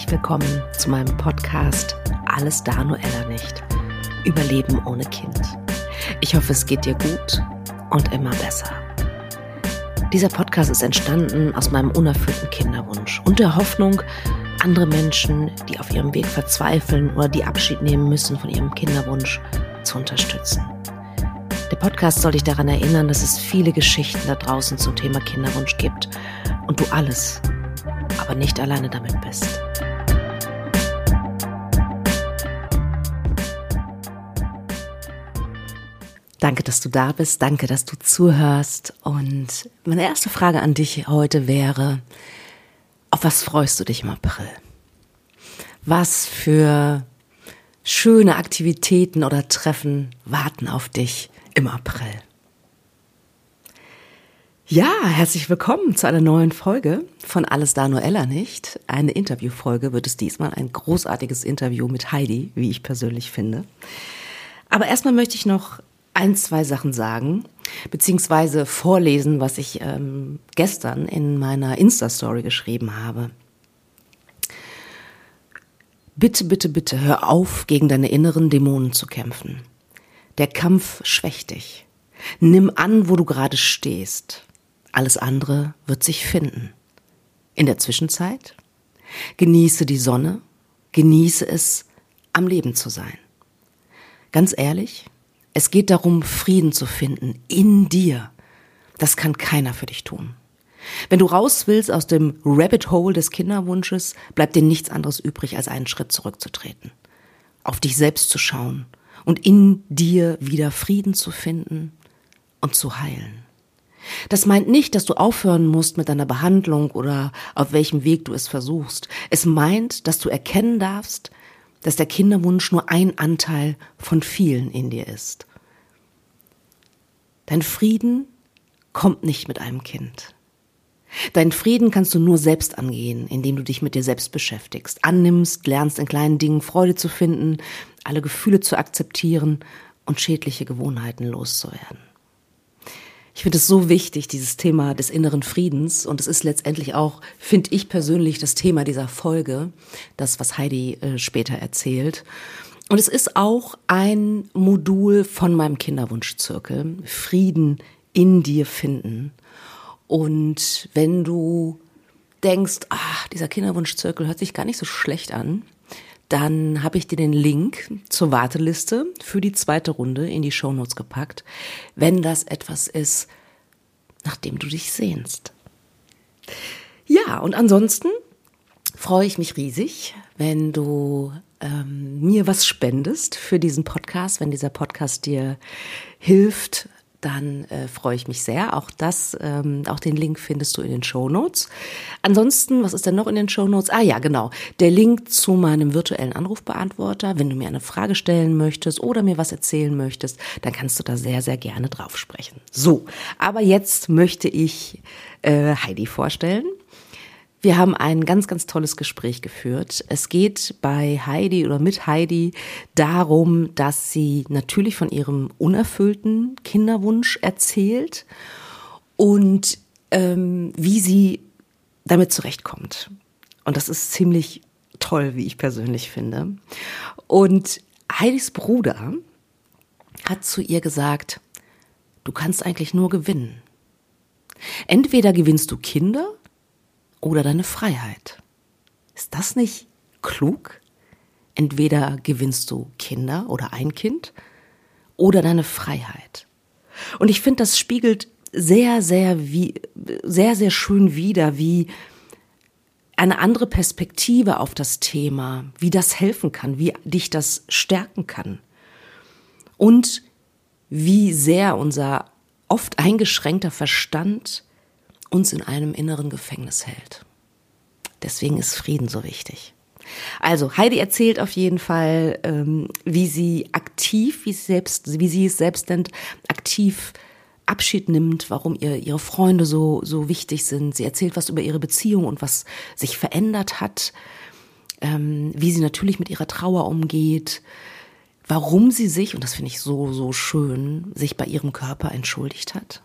willkommen zu meinem Podcast Alles da, nur Ella nicht. Überleben ohne Kind. Ich hoffe, es geht dir gut und immer besser. Dieser Podcast ist entstanden aus meinem unerfüllten Kinderwunsch und der Hoffnung, andere Menschen, die auf ihrem Weg verzweifeln oder die Abschied nehmen müssen von ihrem Kinderwunsch, zu unterstützen. Der Podcast soll dich daran erinnern, dass es viele Geschichten da draußen zum Thema Kinderwunsch gibt und du alles, aber nicht alleine damit bist. Danke, dass du da bist, danke, dass du zuhörst und meine erste Frage an dich heute wäre, auf was freust du dich im April? Was für schöne Aktivitäten oder Treffen warten auf dich im April? Ja, herzlich willkommen zu einer neuen Folge von Alles da, nur Ella nicht. Eine Interviewfolge wird es diesmal, ein großartiges Interview mit Heidi, wie ich persönlich finde. Aber erstmal möchte ich noch ein, zwei Sachen sagen, beziehungsweise vorlesen, was ich gestern in meiner Insta-Story geschrieben habe. Bitte, bitte, bitte, hör auf, gegen deine inneren Dämonen zu kämpfen. Der Kampf schwächt dich. Nimm an, wo du gerade stehst. Alles andere wird sich finden. In der Zwischenzeit genieße die Sonne, genieße es, am Leben zu sein. Ganz ehrlich, es geht darum, Frieden zu finden in dir. Das kann keiner für dich tun. Wenn du raus willst aus dem Rabbit Hole des Kinderwunsches, bleibt dir nichts anderes übrig, als einen Schritt zurückzutreten. Auf dich selbst zu schauen und in dir wieder Frieden zu finden und zu heilen. Das meint nicht, dass du aufhören musst mit deiner Behandlung oder auf welchem Weg du es versuchst. Es meint, dass du erkennen darfst, dass der Kinderwunsch nur ein Anteil von vielen in dir ist. Dein Frieden kommt nicht mit einem Kind. Deinen Frieden kannst du nur selbst angehen, indem du dich mit dir selbst beschäftigst, annimmst, lernst in kleinen Dingen Freude zu finden, alle Gefühle zu akzeptieren und schädliche Gewohnheiten loszuwerden. Ich finde es so wichtig, dieses Thema des inneren Friedens, und es ist letztendlich auch, finde ich persönlich, das Thema dieser Folge, das, was Heidi später erzählt. Und es ist auch ein Modul von meinem Kinderwunschzirkel, Frieden in dir finden. Und wenn du denkst, dieser Kinderwunschzirkel hört sich gar nicht so schlecht an, dann habe ich dir den Link zur Warteliste für die zweite Runde in die Shownotes gepackt, wenn das etwas ist, nach dem du dich sehnst. Ja, und ansonsten freue ich mich riesig, wenn du mir was spendest für diesen Podcast, wenn dieser Podcast dir hilft, dann freue ich mich sehr. Auch den Link findest du in den Shownotes. Ansonsten, was ist denn noch in den Shownotes? Ja, genau. Der Link zu meinem virtuellen Anrufbeantworter. Wenn du mir eine Frage stellen möchtest oder mir was erzählen möchtest, dann kannst du da sehr, sehr gerne drauf sprechen. So, aber jetzt möchte ich Heidi vorstellen. Wir haben ein ganz, ganz tolles Gespräch geführt. Es geht bei Heidi oder mit Heidi darum, dass sie natürlich von ihrem unerfüllten Kinderwunsch erzählt und wie sie damit zurechtkommt. Und das ist ziemlich toll, wie ich persönlich finde. Und Heidis Bruder hat zu ihr gesagt, du kannst eigentlich nur gewinnen. Entweder gewinnst du Kinder oder deine Freiheit. Ist das nicht klug? Entweder gewinnst du Kinder oder ein Kind oder deine Freiheit. Und ich finde, das spiegelt sehr, sehr schön wider, wie eine andere Perspektive auf das Thema, wie das helfen kann, wie dich das stärken kann. Und wie sehr unser oft eingeschränkter Verstand uns in einem inneren Gefängnis hält. Deswegen ist Frieden so wichtig. Also Heidi erzählt auf jeden Fall, wie sie es selbst nennt, aktiv Abschied nimmt, warum ihre Freunde so wichtig sind. Sie erzählt was über ihre Beziehung und was sich verändert hat, wie sie natürlich mit ihrer Trauer umgeht, warum sie sich, und das finde ich so, so schön, sich bei ihrem Körper entschuldigt hat.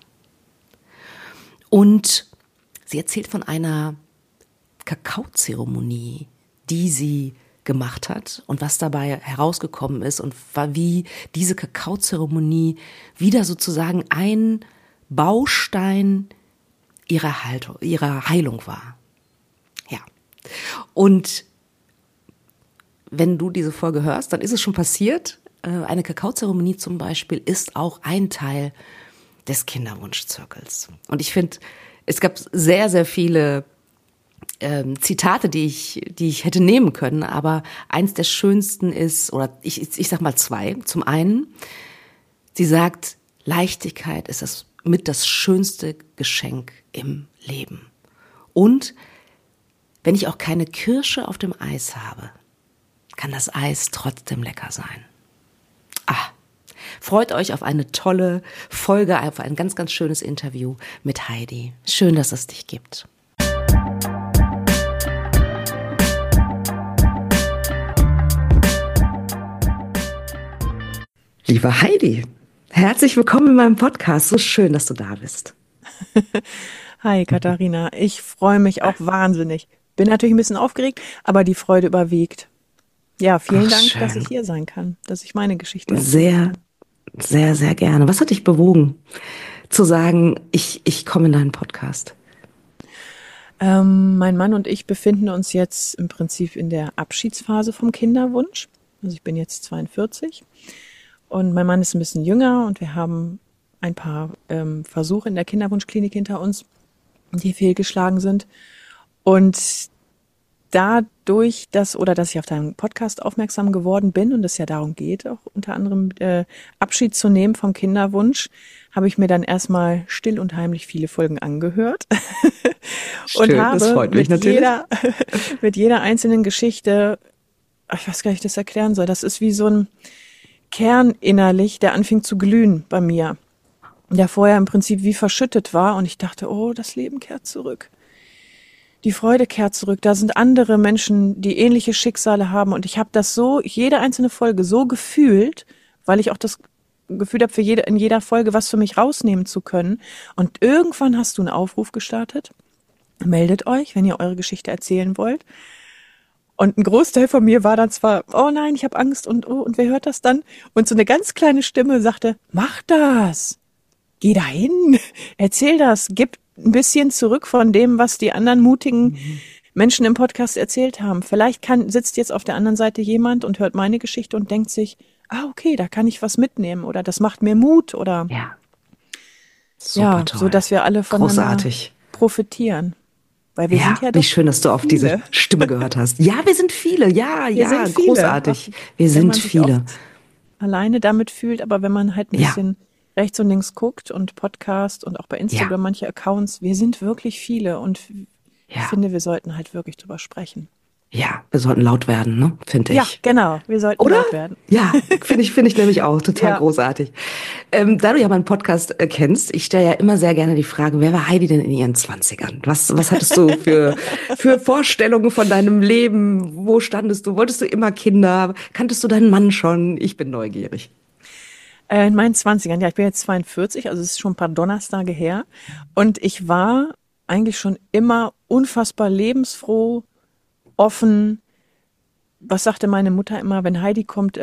Und sie erzählt von einer Kakaozeremonie, die sie gemacht hat und was dabei herausgekommen ist und wie diese Kakaozeremonie wieder sozusagen ein Baustein ihrer Heilung war. Ja. Und wenn du diese Folge hörst, dann ist es schon passiert. Eine Kakaozeremonie zum Beispiel ist auch ein Teil des Kinderwunschzirkels. Und ich finde, es gab sehr, sehr viele Zitate, die ich hätte nehmen können, aber eins der schönsten ist, oder ich sag mal zwei. Zum einen, sie sagt, Leichtigkeit ist das schönste Geschenk im Leben. Und wenn ich auch keine Kirsche auf dem Eis habe, kann das Eis trotzdem lecker sein. Freut euch auf eine tolle Folge, auf ein ganz, ganz schönes Interview mit Heidi. Schön, dass es dich gibt. Liebe Heidi, herzlich willkommen in meinem Podcast. So schön, dass du da bist. Hi Katharina, ich freue mich auch wahnsinnig. Bin natürlich ein bisschen aufgeregt, aber die Freude überwiegt. Ja, vielen Dank, schön. dass ich hier sein kann, dass ich meine Geschichte erzählen kann. Sehr, sehr gerne. Was hat dich bewogen, zu sagen, ich komme in deinen Podcast? Mein Mann und ich befinden uns jetzt im Prinzip in der Abschiedsphase vom Kinderwunsch. Also ich bin jetzt 42 und mein Mann ist ein bisschen jünger und wir haben ein paar Versuche in der Kinderwunschklinik hinter uns, die fehlgeschlagen sind. Und dadurch, dass ich auf deinen Podcast aufmerksam geworden bin und es ja darum geht, auch unter anderem Abschied zu nehmen vom Kinderwunsch, habe ich mir dann erstmal still und heimlich viele Folgen angehört. Schön, und habe das freut mich natürlich. mit jeder einzelnen Geschichte, ich weiß gar nicht, wie ich das erklären soll, das ist wie so ein Kern innerlich, der anfing zu glühen bei mir, der vorher im Prinzip wie verschüttet war und ich dachte, oh, das Leben kehrt zurück. Die Freude kehrt zurück. Da sind andere Menschen, die ähnliche Schicksale haben. Und ich habe das so, jede einzelne Folge so gefühlt, weil ich auch das Gefühl habe, in jeder Folge was für mich rausnehmen zu können. Und irgendwann hast du einen Aufruf gestartet. Meldet euch, wenn ihr eure Geschichte erzählen wollt. Und ein Großteil von mir war dann zwar, oh nein, ich habe Angst und wer hört das dann? Und so eine ganz kleine Stimme sagte, mach das. Geh dahin, erzähl das, gib ein bisschen zurück von dem, was die anderen mutigen Menschen im Podcast erzählt haben. Vielleicht sitzt jetzt auf der anderen Seite jemand und hört meine Geschichte und denkt sich, okay, da kann ich was mitnehmen oder das macht mir Mut oder ja, super toll. So dass wir alle voneinander profitieren. Weil wir sind ja doch wie schön, dass du auf diese Stimme gehört hast. Ja, wir sind viele. Wir sind viele. Großartig. Wir sind viele. Alleine damit fühlt, aber wenn man halt ein bisschen rechts und links guckt und Podcast und auch bei Instagram manche Accounts, wir sind wirklich viele und ich finde, wir sollten halt wirklich drüber sprechen. Ja, wir sollten laut werden, ne? Finde ich. Ja, genau, wir sollten laut werden. Ja, finde ich nämlich auch total großartig. Da du ja meinen Podcast kennst, ich stelle ja immer sehr gerne die Frage, wer war Heidi denn in ihren 20ern? Was hattest du für Vorstellungen von deinem Leben? Wo standest du? Wolltest du immer Kinder? Kanntest du deinen Mann schon? Ich bin neugierig. In meinen 20ern, ich bin jetzt 42, also es ist schon ein paar Donnerstage her. Und ich war eigentlich schon immer unfassbar lebensfroh, offen. Was sagte meine Mutter immer, wenn Heidi kommt,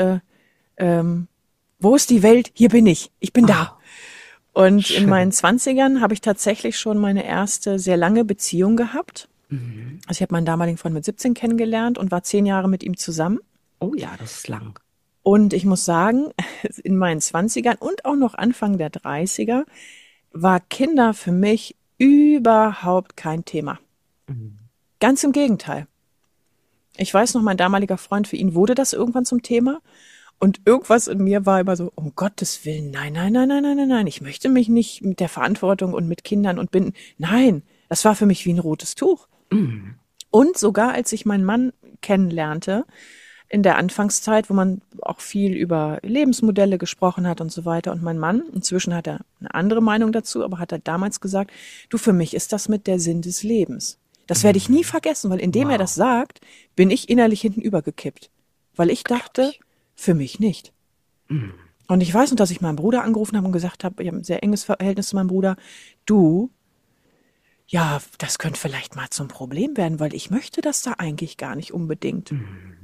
wo ist die Welt? Hier bin ich bin da. Und schön. In meinen 20ern habe ich tatsächlich schon meine erste sehr lange Beziehung gehabt. Also ich habe meinen damaligen Freund mit 17 kennengelernt und war 10 Jahre mit ihm zusammen. Oh ja, das ist lang. Und ich muss sagen, in meinen 20ern und auch noch Anfang der 30er war Kinder für mich überhaupt kein Thema. Ganz im Gegenteil. Ich weiß noch, mein damaliger Freund, für ihn wurde das irgendwann zum Thema. Und irgendwas in mir war immer so, um Gottes Willen, nein. Ich möchte mich nicht mit der Verantwortung und mit Kindern und binden. Nein, das war für mich wie ein rotes Tuch. Und sogar als ich meinen Mann kennenlernte, in der Anfangszeit, wo man auch viel über Lebensmodelle gesprochen hat und so weiter. Und mein Mann, inzwischen hat er eine andere Meinung dazu, aber hat er damals gesagt, du, für mich ist das mit der Sinn des Lebens. Das werde ich nie vergessen, weil indem er das sagt, bin ich innerlich hinten übergekippt. Weil ich dachte, für mich nicht. Und ich weiß noch, dass ich meinen Bruder angerufen habe und gesagt habe, ich habe ein sehr enges Verhältnis zu meinem Bruder, du, ja, das könnte vielleicht mal zum Problem werden, weil ich möchte das da eigentlich gar nicht unbedingt.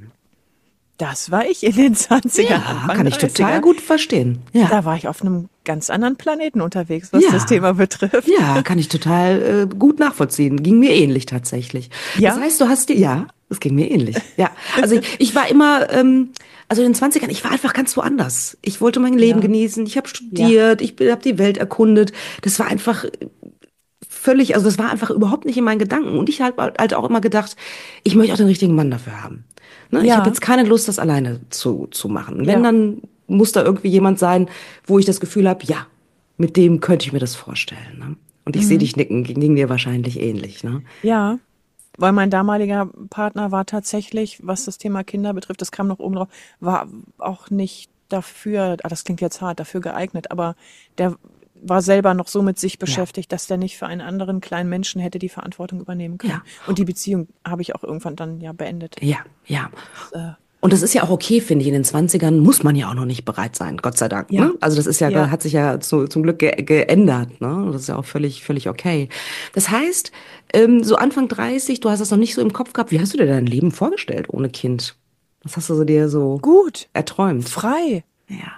Das war ich in den 20ern, Ja, Anfang kann ich 30er. total gut verstehen. Ja. Da war ich auf einem ganz anderen Planeten unterwegs, was das Ja, Thema betrifft. ja, kann ich total gut nachvollziehen. Ging mir ähnlich tatsächlich. Das Ja, heißt, du hast dir, ja, es ging mir ähnlich. Ja, also ich war immer, also in den Zwanzigern, ich war einfach ganz woanders. Ich wollte mein Leben ja, genießen, ich habe ja, studiert, ich habe die Welt erkundet. Das war einfach völlig, also das war einfach überhaupt nicht in meinen Gedanken. Und ich habe halt auch immer gedacht, ich möchte auch den richtigen Mann dafür haben. Ne? Ich habe ja, jetzt keine Lust, das alleine zu machen. Wenn, ja. dann muss da irgendwie jemand sein, wo ich das Gefühl habe, ja, mit dem könnte ich mir das vorstellen. Ne? Und ich sehe Mhm. dich nicken, ging dir wahrscheinlich ähnlich. Ne? Ja, weil mein damaliger Partner war tatsächlich, was das Thema Kinder betrifft, das kam noch oben drauf, war auch nicht dafür, das klingt jetzt hart, dafür geeignet, aber der war selber noch so mit sich Ja, beschäftigt, dass der nicht für einen anderen kleinen Menschen hätte die Verantwortung übernehmen können. ja, Und die Beziehung habe ich auch irgendwann dann ja beendet. ja, ja. Äh, Und das ist ja auch okay, finde ich. In den Zwanzigern muss man ja auch noch nicht bereit sein, Gott sei Dank. ja, Ne? Also das ist ja, ja. hat sich ja zum Glück geändert. Ne? Das ist ja auch völlig okay. Das heißt, so Anfang 30, du hast das noch nicht so im Kopf gehabt. Wie hast du dir dein Leben vorgestellt ohne Kind? Was hast du so dir so Gut, erträumt? frei, Ja,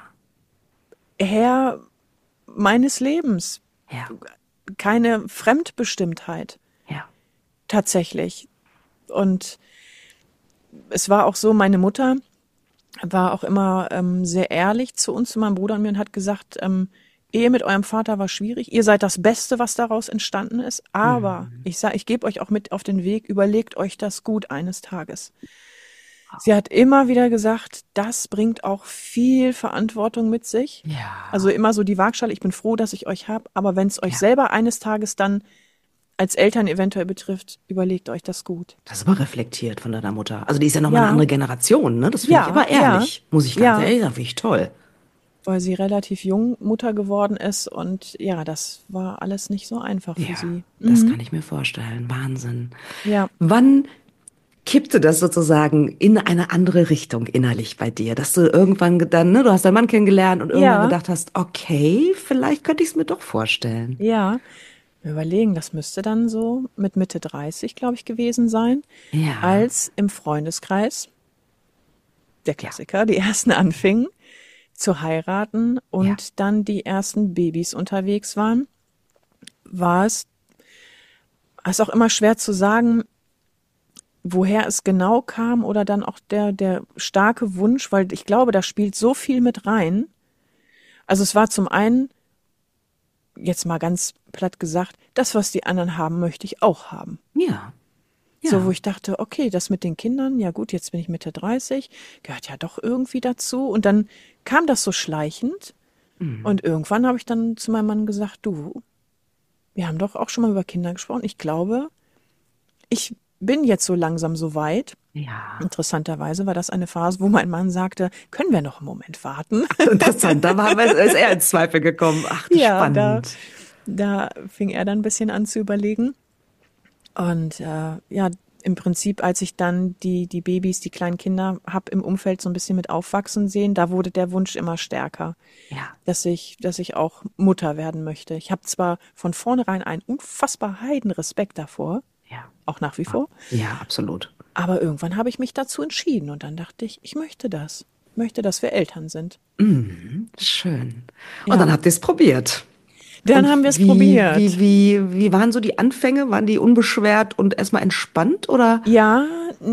Herr meines Lebens, ja, keine Fremdbestimmtheit, ja. tatsächlich. Und es war auch so, meine Mutter war auch immer sehr ehrlich zu uns, zu meinem Bruder und mir und hat gesagt, Ehe mit eurem Vater war schwierig. Ihr seid das Beste, was daraus entstanden ist. Aber ich gebe euch auch mit auf den Weg, überlegt euch das gut eines Tages. Sie hat immer wieder gesagt, das bringt auch viel Verantwortung mit sich. Also Ja, immer so die Waagschale, ich bin froh, dass ich euch habe, aber wenn es euch ja. selber eines Tages dann als Eltern eventuell betrifft, überlegt euch das gut. Das ist aber reflektiert von deiner Mutter. Also die ist ja nochmal eine Ja, andere Generation, ne? Das finde ich ja, aber ja, ehrlich. Muss ich ganz ja, ehrlich sagen, finde ich toll. weil sie relativ jung Mutter geworden ist und ja, das war alles nicht so einfach für Ja, sie. das Mhm. kann ich mir vorstellen. Wahnsinn. Ja, Wann kippte das sozusagen in eine andere Richtung innerlich bei dir, dass du irgendwann dann, ne, du hast deinen Mann kennengelernt und irgendwann ja, gedacht hast, okay, vielleicht könnte ich es mir doch vorstellen. ja. Wir überlegen, das müsste dann so mit Mitte 30, glaube ich, gewesen sein, Ja, als im Freundeskreis, der ja, Klassiker, die ersten anfingen zu heiraten ja. und dann die ersten Babys unterwegs waren, war es auch immer schwer zu sagen, woher es genau kam oder dann auch der starke Wunsch, weil ich glaube, da spielt so viel mit rein. Also es war zum einen, jetzt mal ganz platt gesagt, das, was die anderen haben, möchte ich auch haben. Ja, So, wo ja. ich dachte, okay, das mit den Kindern, ja gut, jetzt bin ich Mitte 30, gehört ja doch irgendwie dazu. Und dann kam das so schleichend. Mhm. Und irgendwann habe ich dann zu meinem Mann gesagt, du, wir haben doch auch schon mal über Kinder gesprochen. Ich glaube, ich bin jetzt so langsam so weit. Ja. Interessanterweise war das eine Phase, wo mein Mann sagte, können wir noch einen Moment warten? Interessant, ist er ins Zweifel gekommen. Ach, das ist Ja, spannend. da fing er dann ein bisschen an zu überlegen. Und ja, im Prinzip, als ich dann die Babys, die kleinen Kinder, hab im Umfeld so ein bisschen mit aufwachsen sehen, da wurde der Wunsch immer stärker, Ja, dass ich auch Mutter werden möchte. Ich habe zwar von vornherein einen unfassbar heiden Respekt davor, ja. auch nach wie vor, Ja, absolut. aber irgendwann habe ich mich dazu entschieden und dann dachte ich möchte das. Ich möchte, dass wir Eltern sind. Schön. Und dann Ja, habt ihr es probiert. dann Und haben wir es probiert. wie waren so die Anfänge? Waren die unbeschwert und erstmal entspannt oder? Ja,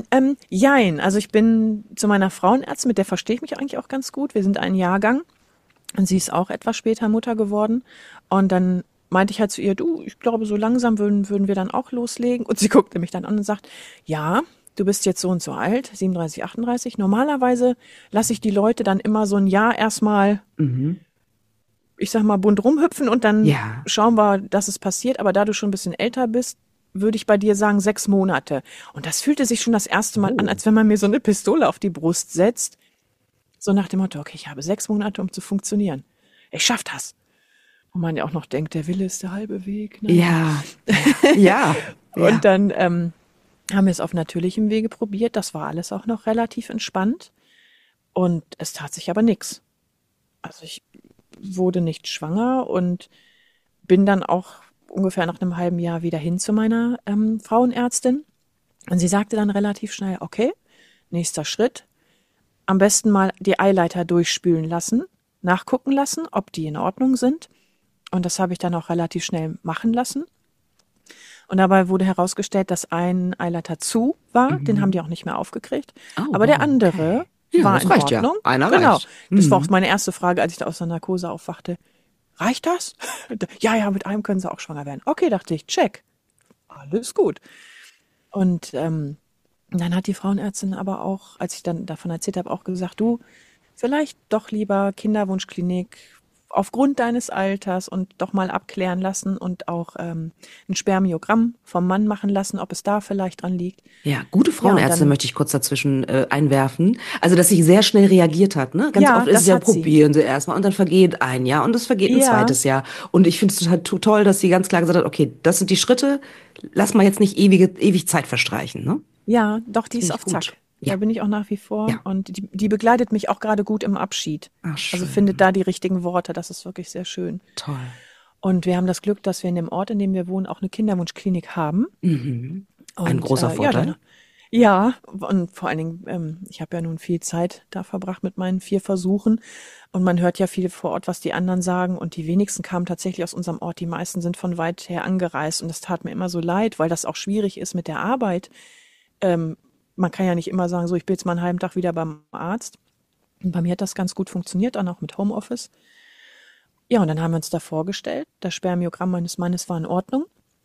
jein. Also ich bin zu meiner Frauenärztin, mit der verstehe ich mich eigentlich auch ganz gut. Wir sind ein Jahrgang und sie ist auch etwas später Mutter geworden. Und dann meinte ich halt zu ihr, du, ich glaube, so langsam würden wir dann auch loslegen. Und sie guckte mich dann an und sagt, ja, du bist jetzt so und so alt, 37, 38. Normalerweise lasse ich die Leute dann immer so ein Jahr erstmal, Mhm. ich sag mal, bunt rumhüpfen und dann Ja. schauen wir, dass es passiert. Aber da du schon ein bisschen älter bist, würde ich bei dir sagen 6 Monate. Und das fühlte sich schon das erste Mal an, Oh. als wenn man mir so eine Pistole auf die Brust setzt. So nach dem Motto, okay, ich habe 6 Monate, um zu funktionieren. Ich schaff das. Und man ja auch noch denkt, der Wille ist der halbe Weg. Naja. Ja. Ja. Ja. Und dann haben wir es auf natürlichem Wege probiert. Das war alles auch noch relativ entspannt. Und es tat sich aber nichts. Also ich wurde nicht schwanger und bin dann auch ungefähr nach einem halben Jahr wieder hin zu meiner Frauenärztin. Und sie sagte dann relativ schnell, okay, nächster Schritt, am besten mal die Eileiter durchspülen lassen, nachgucken lassen, ob die in Ordnung sind. Und das habe ich dann auch relativ schnell machen lassen. Und dabei wurde herausgestellt, dass ein Eileiter zu war, den haben die auch nicht mehr aufgekriegt. Oh, Aber der wow, andere okay. Ja, war das in reicht ja. Ordnung. Einer Genau. reicht. Das war auch meine erste Frage, als ich da aus der Narkose aufwachte. Reicht das? Ja, mit einem können sie auch schwanger werden. Okay, dachte ich, check. Alles gut. Und dann hat die Frauenärztin aber auch, als ich dann davon erzählt habe, auch gesagt, du, vielleicht doch lieber Kinderwunschklinik aufgrund deines Alters und doch mal abklären lassen und auch ein Spermiogramm vom Mann machen lassen, ob es da vielleicht dran liegt. Ja, gute Ja, und Frauenärztin dann, möchte ich kurz dazwischen einwerfen. Also, dass sie sehr schnell reagiert hat, ne? Ganz ja, oft ist es das ja, hat sie. probieren sie erstmal und dann vergeht ein Jahr und es vergeht ein Ja, zweites Jahr. Und ich finde es total toll, dass sie ganz klar gesagt hat, okay, das sind die Schritte, lass mal jetzt nicht ewig Zeit verstreichen, ne? ja, doch, die Finde ist ich auf gut. Zack. Ja, Da bin ich auch nach wie vor. ja. Und die begleitet mich auch gerade gut im Abschied. Ach, Also findet schön. da die richtigen Worte. Das ist wirklich sehr schön. Toll. Und wir haben das Glück, dass wir in dem Ort, in dem wir wohnen, auch eine Kinderwunschklinik haben. Mhm. Ein Und großer Vorteil. ja, und vor allen Dingen, ich habe ja nun viel Zeit da verbracht mit meinen 4 Versuchen. Und man hört ja viel vor Ort, was die anderen sagen. Und die wenigsten kamen tatsächlich aus unserem Ort. Die meisten sind von weit her angereist. Und das tat mir immer so leid, weil das auch schwierig ist mit der Arbeit. Man kann ja nicht immer sagen, so, ich bin jetzt mal einen halben Tag wieder beim Arzt. Und bei mir hat das ganz gut funktioniert, dann auch mit Homeoffice. Ja, und dann haben wir uns da vorgestellt. Das Spermiogramm meines Mannes war in Ordnung.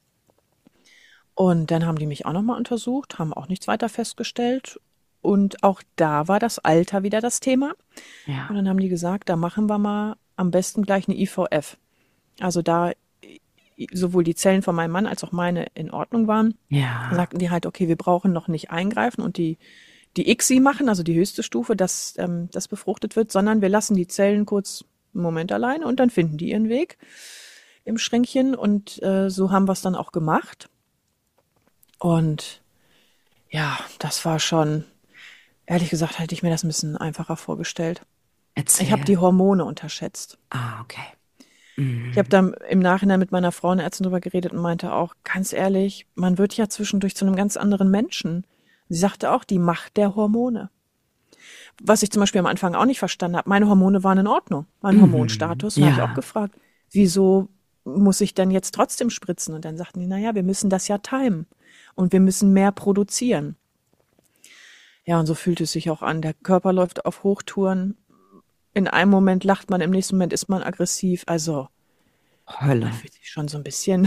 Und dann haben die mich auch nochmal untersucht, haben auch nichts weiter festgestellt. Und auch da war das Alter wieder das Thema. Und Ja. dann haben die gesagt, da machen wir mal am besten gleich eine IVF. Also da sowohl die Zellen von meinem Mann als auch meine in Ordnung waren, Ja. sagten die halt, okay, wir brauchen noch nicht eingreifen und die ICSI machen, also die höchste Stufe, dass das befruchtet wird, sondern wir lassen die Zellen kurz einen Moment alleine und dann finden die ihren Weg im Schränkchen. Und so haben wir es dann auch gemacht. Und ja, das war schon, ehrlich gesagt, hätte ich mir das ein bisschen einfacher vorgestellt. Ich habe Erzähl. die Hormone unterschätzt. Ah, okay. Ich habe dann im Nachhinein mit meiner Frauenärztin drüber geredet und meinte auch, ganz ehrlich, man wird ja zwischendurch zu einem ganz anderen Menschen. Sie sagte auch, die Macht der Hormone. Was ich zum Beispiel am Anfang auch nicht verstanden habe, meine Hormone waren in Ordnung, mein Hormonstatus. Und da habe ich auch Ja. gefragt, wieso muss ich denn jetzt trotzdem spritzen? Und dann sagten die, naja, wir müssen das ja timen und wir müssen mehr produzieren. Ja, und so fühlt es sich auch an. Der Körper läuft auf Hochtouren. In einem Moment lacht man, im nächsten Moment ist man aggressiv. Also, man Hölle. fühlt sich schon so ein bisschen,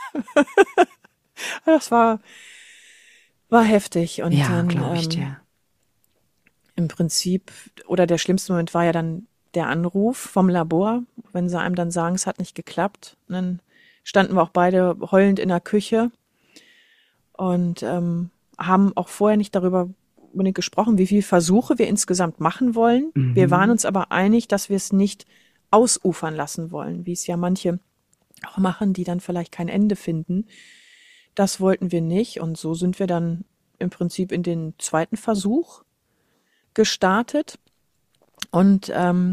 das war heftig. Und Ja, dann glaube ich dir. im Prinzip, oder der schlimmste Moment war ja dann der Anruf vom Labor, wenn sie einem dann sagen, es hat nicht geklappt. Und dann standen wir auch beide heulend in der Küche und haben auch vorher nicht darüber unbedingt gesprochen, wie viele Versuche wir insgesamt machen wollen. Wir waren uns aber einig, dass wir es nicht ausufern lassen wollen, wie es ja manche auch machen, die dann vielleicht kein Ende finden. Das wollten wir nicht und so sind wir dann im Prinzip in den 2. Versuch gestartet und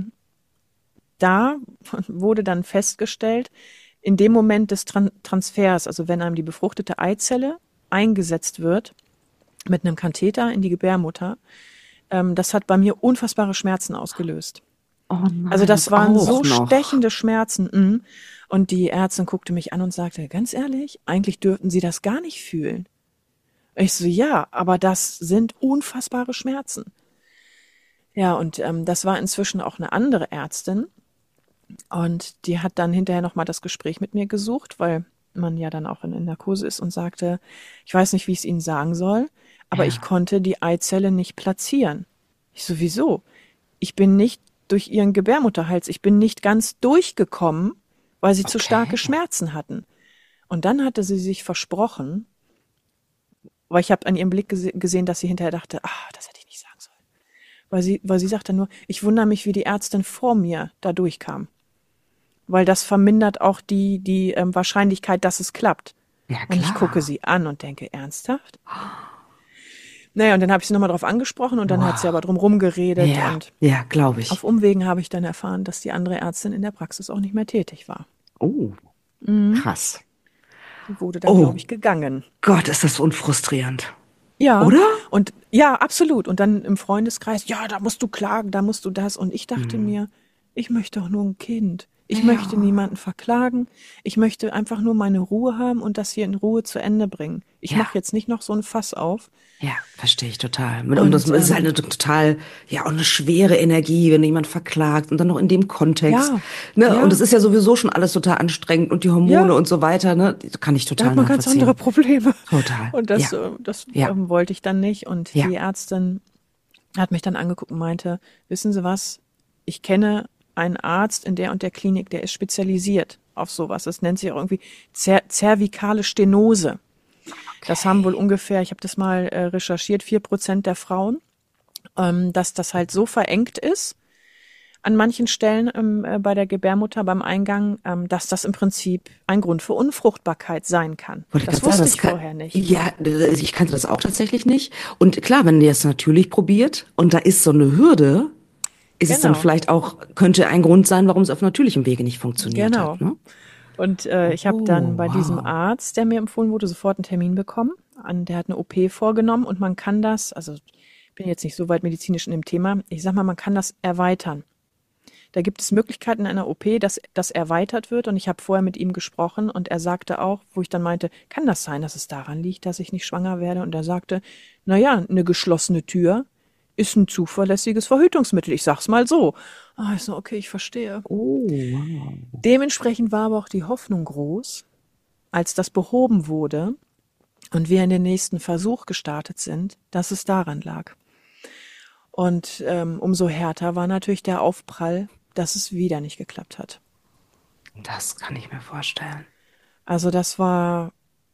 da wurde dann festgestellt, in dem Moment des Transfers, also wenn einem die befruchtete Eizelle eingesetzt wird, mit einem Katheter in die Gebärmutter, das hat bei mir unfassbare Schmerzen ausgelöst. Oh nein, Also das waren auch so noch. stechende Schmerzen. Und die Ärztin guckte mich an und sagte, ganz ehrlich, eigentlich dürften Sie das gar nicht fühlen. Ich so, ja, aber das sind unfassbare Schmerzen. Ja, und das war inzwischen auch eine andere Ärztin. Und die hat dann hinterher nochmal das Gespräch mit mir gesucht, weil man ja dann auch in Narkose ist und sagte, ich weiß nicht, wie ich es Ihnen sagen soll, aber Ja. ich konnte die Eizelle nicht platzieren. Ich so, wieso? Ich bin nicht durch ihren Gebärmutterhals, ich bin nicht ganz durchgekommen, weil sie zu starke Okay. Schmerzen hatten. Und dann hatte sie sich versprochen, weil ich habe an ihrem Blick gesehen, dass sie hinterher dachte, das hätte ich nicht sagen sollen. Weil sie sagte nur, ich wundere mich, wie die Ärztin vor mir da durchkam. Weil das vermindert auch die Wahrscheinlichkeit, dass es klappt. Ja, Und ich klar. gucke sie an und denke, ernsthaft? Naja, und dann habe ich sie nochmal drauf angesprochen und dann hat sie aber drum rumgeredet Ja, und ja, glaube ich. auf Umwegen habe ich dann erfahren, dass die andere Ärztin in der Praxis auch nicht mehr tätig war. Oh, krass. Die wurde dann, Oh glaube ich, gegangen. Gott, ist das unfrustrierend. Ja, Oder? und ja, absolut. Und dann im Freundeskreis, ja, da musst du klagen, da musst du das. Und ich dachte Hm. mir, ich möchte doch nur ein Kind. Ich möchte Ja, niemanden verklagen. Ich möchte einfach nur meine Ruhe haben und das hier in Ruhe zu Ende bringen. Ich ja, mache jetzt nicht noch so ein Fass auf. ja, verstehe ich total. Und das Und ist halt eine total, ja, auch eine schwere Energie, wenn jemand verklagt und dann noch in dem Kontext, ja, ne? Und es ja, ist ja sowieso schon alles total anstrengend und die Hormone ja, und so weiter, ne? Das kann ich da total hat man ganz andere nachvollziehen. Probleme. Total. Und Ja, ja, das wollte ich dann nicht. Und ja. die Ärztin hat mich dann angeguckt und meinte, wissen Sie was? Ich kenne einen Arzt in der und der Klinik, der ist spezialisiert auf sowas. Das nennt sich auch irgendwie zervikale Stenose. Das haben wohl Okay. ungefähr, ich habe das mal recherchiert, 4% der Frauen, dass das halt so verengt ist an manchen Stellen bei der Gebärmutter beim Eingang, dass das im Prinzip ein Grund für Unfruchtbarkeit sein kann. Wollte ich Das gerade sagen, wusste das ich kann, vorher nicht. ja, ich kannte das auch tatsächlich nicht. Und klar, wenn ihr es natürlich probiert und da ist so eine Hürde, ist es dann Genau, vielleicht auch, könnte ein Grund sein, warum es auf natürlichem Wege nicht funktioniert hat, genau. ne? Und ich habe dann Oh, bei diesem wow. Arzt, der mir empfohlen wurde, sofort einen Termin bekommen. Der hat eine OP vorgenommen und man kann das, also ich bin jetzt nicht so weit medizinisch in dem Thema, ich sag mal, man kann das erweitern. Da gibt es Möglichkeiten in einer OP, dass das erweitert wird. Und ich habe vorher mit ihm gesprochen und er sagte auch, wo ich dann meinte, kann das sein, dass es daran liegt, dass ich nicht schwanger werde? Und er sagte, na ja, eine geschlossene Tür ist ein zuverlässiges Verhütungsmittel. Ich sag's mal so. Ah, ich so, okay, ich verstehe. Oh, wow. Dementsprechend war aber auch die Hoffnung groß, als das behoben wurde und wir in den nächsten Versuch gestartet sind, dass es daran lag. Und umso härter war natürlich der Aufprall, dass es wieder nicht geklappt hat. Das kann ich mir vorstellen. Also das war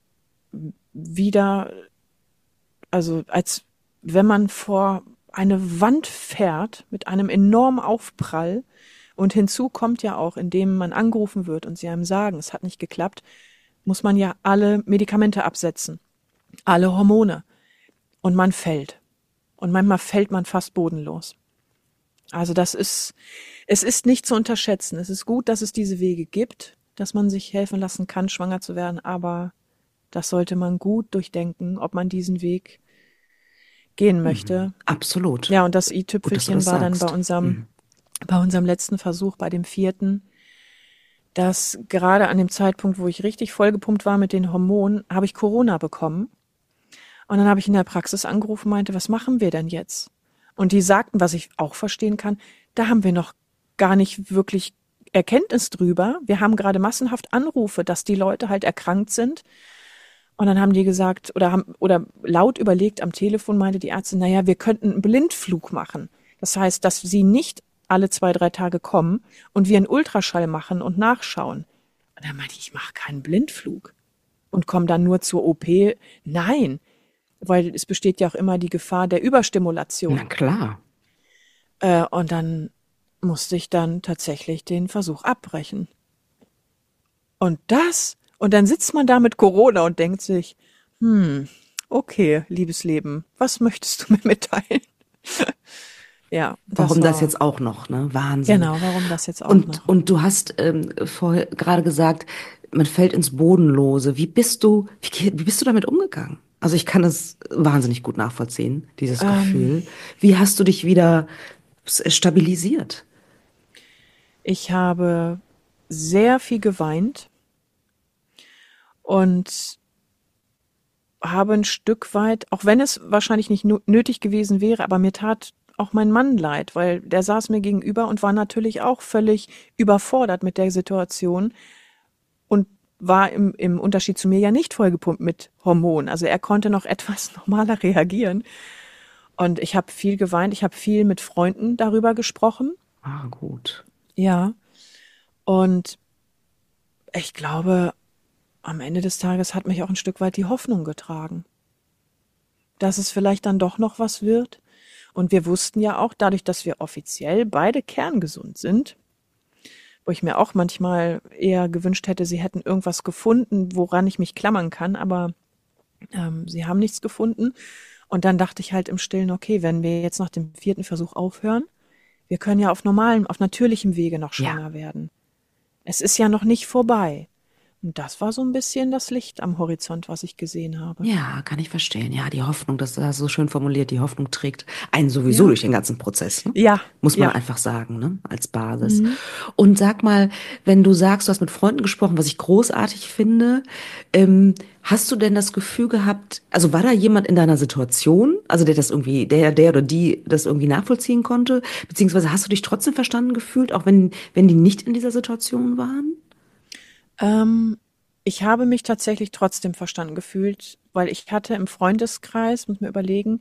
wieder, also als wenn man vor eine Wand fährt mit einem enormen Aufprall und hinzu kommt ja auch, indem man angerufen wird und sie einem sagen, es hat nicht geklappt, muss man ja alle Medikamente absetzen, alle Hormone und man fällt. Und manchmal fällt man fast bodenlos. Also es ist nicht zu unterschätzen. Es ist gut, dass es diese Wege gibt, dass man sich helfen lassen kann, schwanger zu werden, aber das sollte man gut durchdenken, ob man diesen Weg gehen möchte. Absolut. Ja, und das Gut, dass du i-Tüpfelchen das war dann sagst. Mhm. bei unserem letzten Versuch, bei dem vierten, dass gerade an dem Zeitpunkt, wo ich richtig vollgepumpt war mit den Hormonen, habe ich Corona bekommen. Und dann habe ich in der Praxis angerufen, meinte, was machen wir denn jetzt? Und die sagten, was ich auch verstehen kann, da haben wir noch gar nicht wirklich Erkenntnis drüber. Wir haben gerade massenhaft Anrufe, dass die Leute halt erkrankt sind. Und dann haben die gesagt, oder laut überlegt am Telefon meinte die Ärztin, naja, wir könnten einen Blindflug machen. Das heißt, dass sie nicht alle 2, 3 Tage kommen und wir einen Ultraschall machen und nachschauen. Und dann meinte ich mache keinen Blindflug und komme dann nur zur OP. Nein, weil es besteht ja auch immer die Gefahr der Na Überstimulation. klar. Und dann musste ich dann tatsächlich den Versuch abbrechen. Und dann sitzt man da mit Corona und denkt sich, okay, liebes Leben, was möchtest du mir mitteilen? Ja, das Warum das war, jetzt auch noch, ne? Wahnsinn. genau, warum das jetzt auch noch? Und du hast vorher gerade gesagt, man fällt ins Bodenlose. Wie bist du damit umgegangen? Also ich kann das wahnsinnig gut nachvollziehen, dieses Ähm, Gefühl. Wie hast du dich wieder stabilisiert? Ich habe sehr viel geweint und habe ein Stück weit, auch wenn es wahrscheinlich nicht nötig gewesen wäre, aber mir tat auch mein Mann leid, weil der saß mir gegenüber und war natürlich auch völlig überfordert mit der Situation und war im Unterschied zu mir ja nicht vollgepumpt mit Hormonen. Also er konnte noch etwas normaler reagieren. Und ich habe viel geweint, ich habe viel mit Freunden darüber gesprochen. Ah, gut. Ja. Und ich glaube, am Ende des Tages hat mich auch ein Stück weit die Hoffnung getragen, dass es vielleicht dann doch noch was wird. Und wir wussten ja auch, dadurch, dass wir offiziell beide kerngesund sind, wo ich mir auch manchmal eher gewünscht hätte, sie hätten irgendwas gefunden, woran ich mich klammern kann, aber sie haben nichts gefunden. Und dann dachte ich halt im Stillen, okay, wenn wir jetzt nach dem vierten Versuch aufhören, wir können ja auf natürlichem Wege noch Ja, schwanger werden. Es ist ja noch nicht vorbei. Und das war so ein bisschen das Licht am Horizont, was ich gesehen habe. Ja, kann ich verstehen. Ja, die Hoffnung, das hast du so schön formuliert, die Hoffnung trägt einen sowieso Ja. durch den ganzen Prozess, ne? Ja, Muss man ja. einfach sagen, ne? Als Basis. Mhm. Und sag mal, wenn du sagst, du hast mit Freunden gesprochen, was ich großartig finde, hast du denn das Gefühl gehabt, also war da jemand in deiner Situation, also der das irgendwie, der oder die das irgendwie nachvollziehen konnte, beziehungsweise hast du dich trotzdem verstanden gefühlt, auch wenn die nicht in dieser Situation waren? Ähm, Ich habe mich tatsächlich trotzdem verstanden gefühlt, weil ich hatte im Freundeskreis, muss mir überlegen,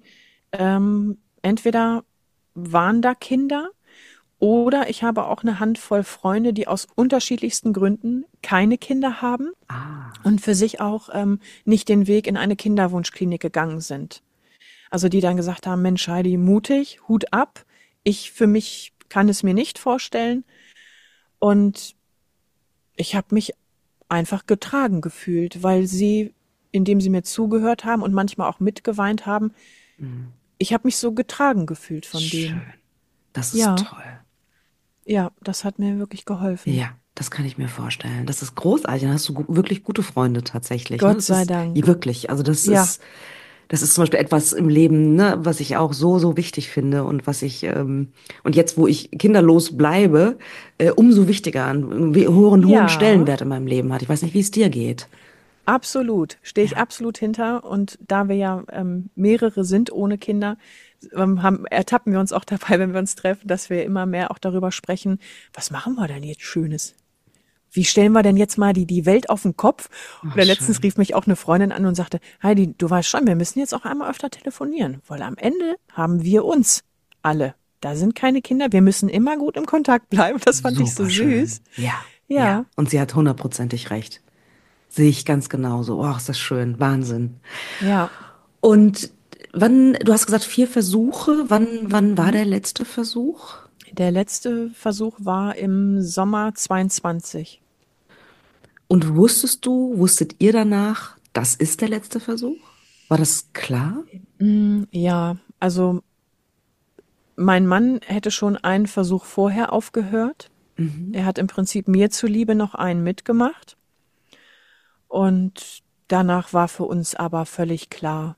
entweder waren da Kinder oder ich habe auch eine Handvoll Freunde, die aus unterschiedlichsten Gründen keine Kinder haben Ah, und für sich auch nicht den Weg in eine Kinderwunschklinik gegangen sind. Also die dann gesagt haben, Mensch, Heidi, mutig, Hut ab. Ich für mich kann es mir nicht vorstellen. Und ich habe mich einfach getragen gefühlt, weil sie, indem sie mir zugehört haben und manchmal auch mitgeweint haben, hm, ich habe mich so getragen gefühlt von denen. schön. Das ist Ja, toll. ja, das hat mir wirklich geholfen. Ja, das kann ich mir vorstellen. Das ist großartig. Dann hast du wirklich gute Freunde tatsächlich. Ne? Gott Das sei ist ja, Dank. wirklich. Also Ja, das ist zum Beispiel etwas im Leben, ne, was ich auch so, so wichtig finde und und jetzt, wo ich kinderlos bleibe, umso wichtiger, einen hohen ja, Stellenwert in meinem Leben hat. Ich weiß nicht, wie es dir geht. absolut. Stehe ich Ja. absolut hinter. Und da wir ja mehrere sind ohne Kinder, ertappen wir uns auch dabei, wenn wir uns treffen, dass wir immer mehr auch darüber sprechen, was machen wir denn jetzt Schönes? Wie stellen wir denn jetzt mal die Welt auf den Kopf? Ach, Oder letztens schön. rief mich auch eine Freundin an und sagte, Heidi, du weißt schon, wir müssen jetzt auch einmal öfter telefonieren, weil am Ende haben wir uns alle. Da sind keine Kinder, wir müssen immer gut im Kontakt bleiben. Das fand ich so Super schön. süß. Ja, ja. Ja, Und sie hat hundertprozentig recht. Sehe ich ganz genauso. Oh, ist das schön. Wahnsinn. ja. Und du hast gesagt, 4 Versuche. Wann war Mhm. der letzte Versuch? Der letzte Versuch war im Sommer 22. Und wusstet ihr danach, das ist der letzte Versuch? War das klar? Ja, also mein Mann hätte schon einen Versuch vorher aufgehört. Mhm. Er hat im Prinzip mir zuliebe noch einen mitgemacht. Und danach war für uns aber völlig klar,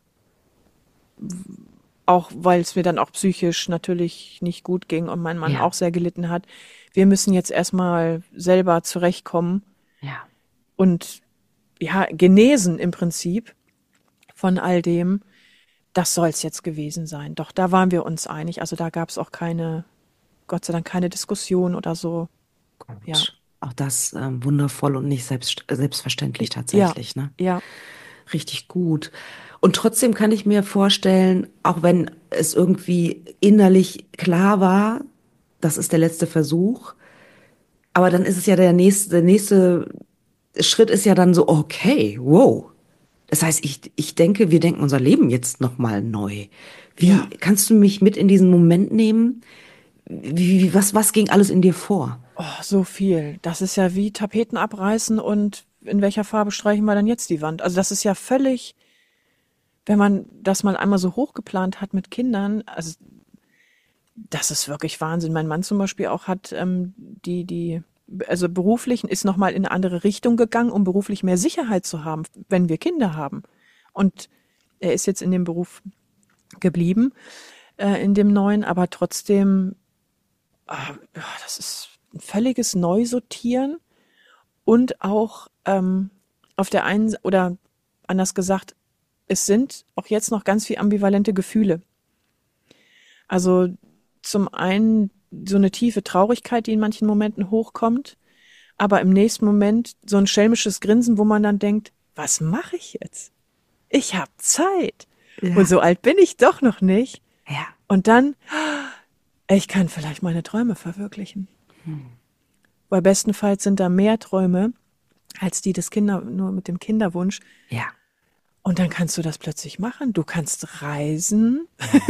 auch weil es mir dann auch psychisch natürlich nicht gut ging und mein Mann Ja, auch sehr gelitten hat. Wir müssen jetzt erstmal selber zurechtkommen ja. und ja, genesen im Prinzip von all dem. Das soll's jetzt gewesen sein. Doch da waren wir uns einig. Also da gab es auch keine, Gott sei Dank, keine Diskussion oder so. Ja, Gut. Auch das wundervoll und nicht selbstverständlich ja, tatsächlich, ne? ja, Richtig gut. Und trotzdem kann ich mir vorstellen, auch wenn es irgendwie innerlich klar war, das ist der letzte Versuch, aber dann ist es ja der nächste Schritt ist ja dann so, okay, wow. Das heißt, ich denke, wir denken unser Leben jetzt nochmal neu. Wie ja. kannst du mich mit in diesen Moment nehmen? Was ging alles in dir vor? Oh, so viel. Das ist ja wie Tapeten abreißen und in welcher Farbe streichen wir dann jetzt die Wand? Also das ist ja völlig, wenn man das mal einmal so hochgeplant hat mit Kindern, also das ist wirklich Wahnsinn. Mein Mann zum Beispiel auch hat also beruflich ist nochmal in eine andere Richtung gegangen, um beruflich mehr Sicherheit zu haben, wenn wir Kinder haben. Und er ist jetzt in dem Beruf geblieben, in dem neuen, aber trotzdem, ja, das ist ein völliges Neusortieren und auch auf der einen, oder anders gesagt, es sind auch jetzt noch ganz viel ambivalente Gefühle. Also zum einen so eine tiefe Traurigkeit, die in manchen Momenten hochkommt, aber im nächsten Moment so ein schelmisches Grinsen, wo man dann denkt, was mache ich jetzt? Ich habe Zeit. Und Ja, so alt bin ich doch noch nicht. ja. Und dann, ich kann vielleicht meine Träume verwirklichen. Weil bestenfalls sind da mehr Träume als die des nur mit dem Kinderwunsch. Ja. Und dann kannst du das plötzlich machen. Du kannst reisen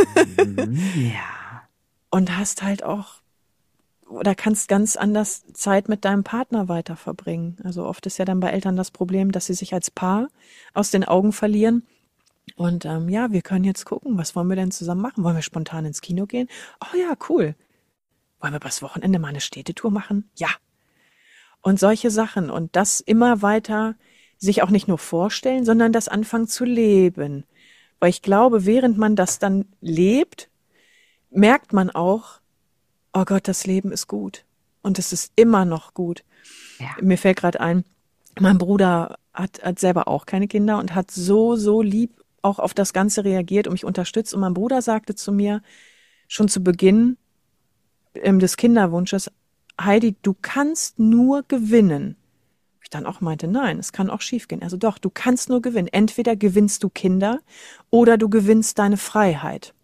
Ja. und hast halt auch oder kannst ganz anders Zeit mit deinem Partner weiter verbringen. Also oft ist ja dann bei Eltern das Problem, dass sie sich als Paar aus den Augen verlieren. Und ja, wir können jetzt gucken, was wollen wir denn zusammen machen? Wollen wir spontan ins Kino gehen? Oh ja, cool. Wollen wir übers Wochenende mal eine Städtetour machen? Ja. Und solche Sachen. Und das immer weiter sich auch nicht nur vorstellen, sondern das anfangen zu leben. Weil ich glaube, während man das dann lebt, merkt man auch, oh Gott, das Leben ist gut. Und es ist immer noch gut. Ja. Mir fällt gerade ein, mein Bruder hat selber auch keine Kinder und hat so lieb auch auf das Ganze reagiert und mich unterstützt. Und mein Bruder sagte zu mir schon zu Beginn des Kinderwunsches, Heidi, du kannst nur gewinnen. Ich dann auch meinte, nein, es kann auch schiefgehen. Also doch, du kannst nur gewinnen. Entweder gewinnst du Kinder oder du gewinnst deine Freiheit.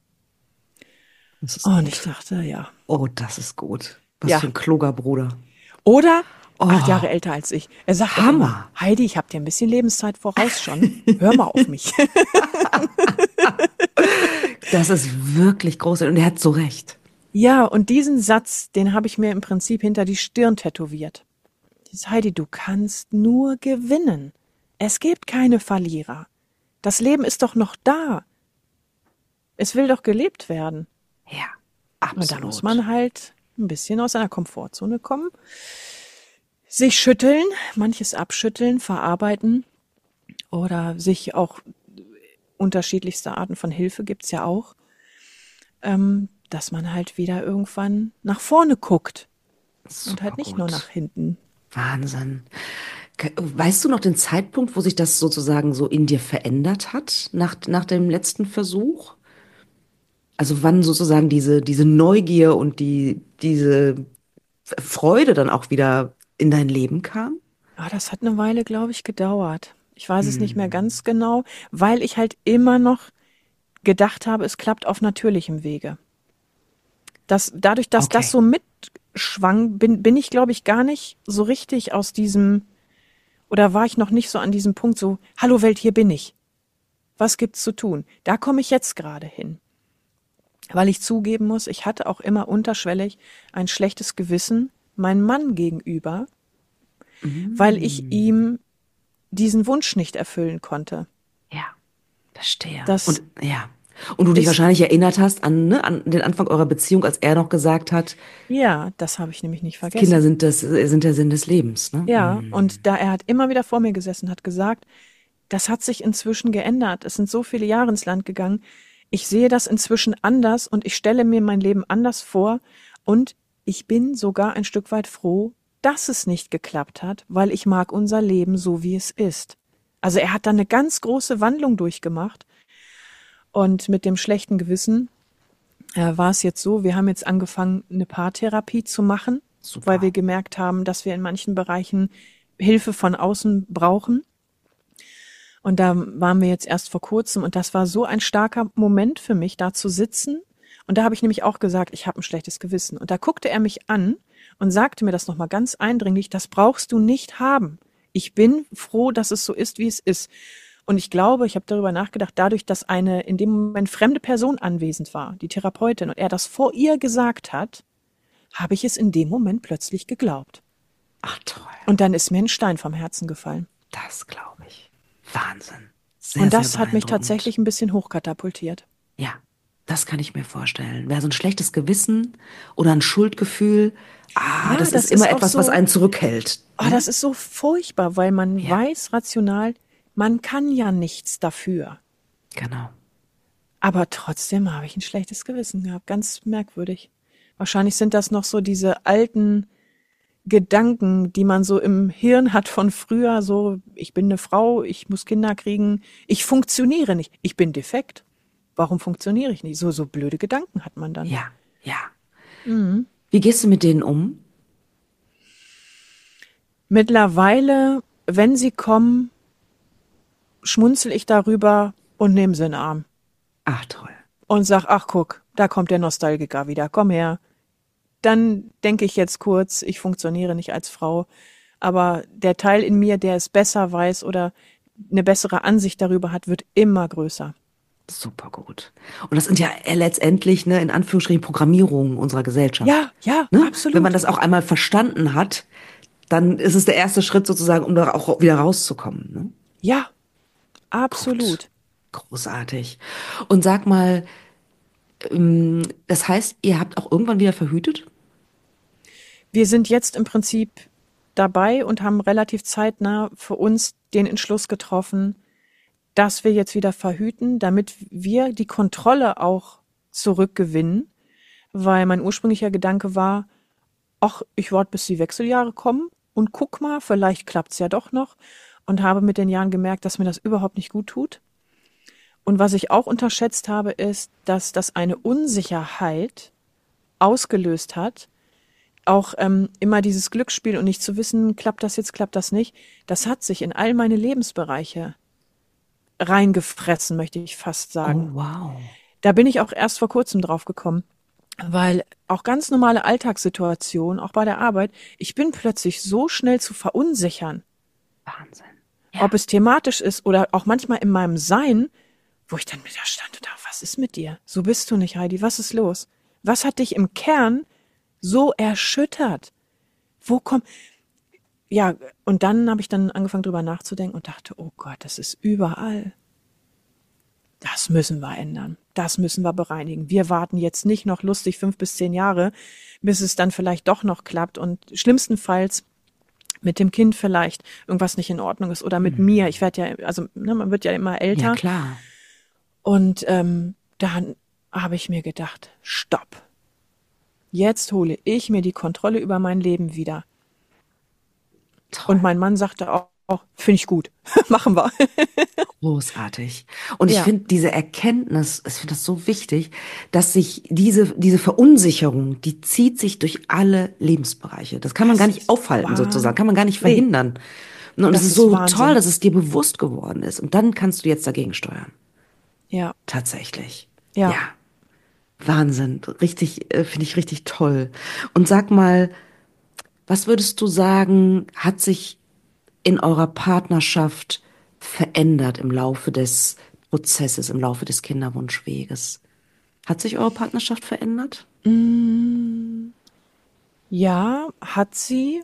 Und ich dachte, ja. Oh, das ist gut. Was Ja. für ein kluger Bruder. Oder 8 Jahre älter als ich. Er sagt auch Hammer. immer, Heidi, ich habe dir ein bisschen Lebenszeit voraus schon. Hör mal auf mich. Das ist wirklich großartig. Und er hat so recht. Ja, und diesen Satz, den habe ich mir im Prinzip hinter die Stirn tätowiert. Das Heidi, du kannst nur gewinnen. Es gibt keine Verlierer. Das Leben ist doch noch da. Es will doch gelebt werden. Ja, Und absolut. da muss man halt ein bisschen aus seiner Komfortzone kommen, sich schütteln, manches abschütteln, verarbeiten oder sich auch unterschiedlichste Arten von Hilfe gibt's ja auch, dass man halt wieder irgendwann nach vorne guckt und halt nicht nur Supergut. nach hinten. Wahnsinn. Weißt du noch den Zeitpunkt, wo sich das sozusagen so in dir verändert hat, nach dem letzten Versuch? Also wann sozusagen diese Neugier und diese Freude dann auch wieder in dein Leben kam? Das hat eine Weile, glaube ich, gedauert. Ich weiß es nicht mehr ganz genau, weil ich halt immer noch gedacht habe, es klappt auf natürlichem Wege. Dadurch, dass Okay. das so mitschwang, bin ich, glaube ich, gar nicht so richtig aus diesem, oder war ich noch nicht so an diesem Punkt so, hallo Welt, hier bin ich. Was gibt's zu tun? Da komme ich jetzt gerade hin. Weil ich zugeben muss, ich hatte auch immer unterschwellig ein schlechtes Gewissen meinem Mann gegenüber, weil ich ihm diesen Wunsch nicht erfüllen konnte. Ja, verstehe. Das Und ja. Und du dich ist- wahrscheinlich erinnert hast an den Anfang eurer Beziehung, als er noch gesagt hat, Ja, das habe ich nämlich nicht vergessen. Kinder sind der Sinn des Lebens, ne? Ja, und er hat immer wieder vor mir gesessen, hat gesagt, das hat sich inzwischen geändert. Es sind so viele Jahre ins Land gegangen. Ich sehe das inzwischen anders und ich stelle mir mein Leben anders vor und ich bin sogar ein Stück weit froh, dass es nicht geklappt hat, weil ich mag unser Leben so, wie es ist. Also er hat da eine ganz große Wandlung durchgemacht und mit dem schlechten Gewissen war es jetzt so, wir haben jetzt angefangen, eine Paartherapie zu machen, Super. weil wir gemerkt haben, dass wir in manchen Bereichen Hilfe von außen brauchen. Und da waren wir jetzt erst vor kurzem und das war so ein starker Moment für mich, da zu sitzen. Und da habe ich nämlich auch gesagt, ich habe ein schlechtes Gewissen. Und da guckte er mich an und sagte mir das nochmal ganz eindringlich, das brauchst du nicht haben. Ich bin froh, dass es so ist, wie es ist. Und ich glaube, ich habe darüber nachgedacht, dadurch, dass eine in dem Moment fremde Person anwesend war, die Therapeutin, und er das vor ihr gesagt hat, habe ich es in dem Moment plötzlich geglaubt. Ach toll, Und dann ist mir ein Stein vom Herzen gefallen. das glaube ich. Wahnsinn. Sehr, Und das sehr hat mich beeindruckend. tatsächlich ein bisschen hochkatapultiert. Ja, das kann ich mir vorstellen. Wer so ein schlechtes Gewissen oder ein Schuldgefühl, Ja, das das ist immer ist auch etwas, so- was einen zurückhält. Das ist so furchtbar, weil man Ja. weiß rational, man kann ja nichts dafür. Genau. Aber trotzdem habe ich ein schlechtes Gewissen gehabt. Ganz merkwürdig. Wahrscheinlich sind das noch so diese alten Gedanken, die man so im Hirn hat von früher, so, ich bin eine Frau, ich muss Kinder kriegen, ich funktioniere nicht, ich bin defekt. Warum funktioniere ich nicht? So blöde Gedanken hat man dann. Ja, ja. Wie gehst du mit denen um? Mittlerweile, wenn sie kommen, schmunzel ich darüber und nehme sie in den Arm. Ach toll. Und sag, ach guck, da kommt der Nostalgiker wieder, komm her. Dann denke ich jetzt kurz, ich funktioniere nicht als Frau, aber der Teil in mir, der es besser weiß oder eine bessere Ansicht darüber hat, wird immer größer. Super gut. Und das sind ja letztendlich, ne, in Anführungsstrichen Programmierungen unserer Gesellschaft. Ja, Ne? absolut. Wenn man das auch einmal verstanden hat, dann ist es der erste Schritt sozusagen, um da auch wieder rauszukommen. Ne? Ja, absolut. Großartig. Und sag mal, das heißt, ihr habt auch irgendwann wieder verhütet? Wir sind jetzt im Prinzip dabei und haben relativ zeitnah für uns den Entschluss getroffen, dass wir jetzt wieder verhüten, damit wir die Kontrolle auch zurückgewinnen, weil mein ursprünglicher Gedanke war, ach, ich warte, bis die Wechseljahre kommen und guck mal, vielleicht klappt's ja doch noch, und habe mit den Jahren gemerkt, dass mir das überhaupt nicht gut tut. Und was ich auch unterschätzt habe, ist, dass das eine Unsicherheit ausgelöst hat, auch immer dieses Glücksspiel und nicht zu wissen, klappt das jetzt, klappt das nicht, das hat sich in all meine Lebensbereiche reingefressen, möchte ich fast sagen. Oh, wow. Da bin ich auch erst vor kurzem drauf gekommen, weil auch ganz normale Alltagssituationen, auch bei der Arbeit, ich bin plötzlich so schnell zu verunsichern. Wahnsinn. Ob es thematisch ist oder auch manchmal in meinem Sein, wo ich dann wieder stand und dachte, was ist mit dir? So bist du nicht, Heidi, was ist los? Was hat dich im Kern so erschüttert? Ja, und dann habe ich dann angefangen drüber nachzudenken und dachte, oh Gott, das ist überall. Das müssen wir ändern. Das müssen wir bereinigen. Wir warten jetzt nicht noch lustig 5 bis 10 Jahre, bis es dann vielleicht doch noch klappt und schlimmstenfalls mit dem Kind vielleicht irgendwas nicht in Ordnung ist oder mit mir. Ich werde ja, also man wird ja immer älter. Ja, klar. Und dann habe ich mir gedacht, stopp. Jetzt hole ich mir die Kontrolle über mein Leben wieder. Toll. Und mein Mann sagte auch, finde ich gut, machen wir. Großartig. Und ich Ja. finde diese Erkenntnis, ich finde das so wichtig, dass sich diese Verunsicherung, die zieht sich durch alle Lebensbereiche. Das kann man Das gar nicht ist aufhalten Wahnsinn. sozusagen, kann man gar nicht Nee. verhindern. Und Das es ist ist so Wahnsinn. toll, dass es dir bewusst geworden ist. Und dann kannst du jetzt dagegen steuern. Ja, Tatsächlich. ja. Wahnsinn. Richtig, finde ich richtig toll. Und sag mal, was würdest du sagen, hat sich in eurer Partnerschaft verändert im Laufe des Prozesses, im Laufe des Kinderwunschweges? Hat sich eure Partnerschaft verändert? Ja, hat sie.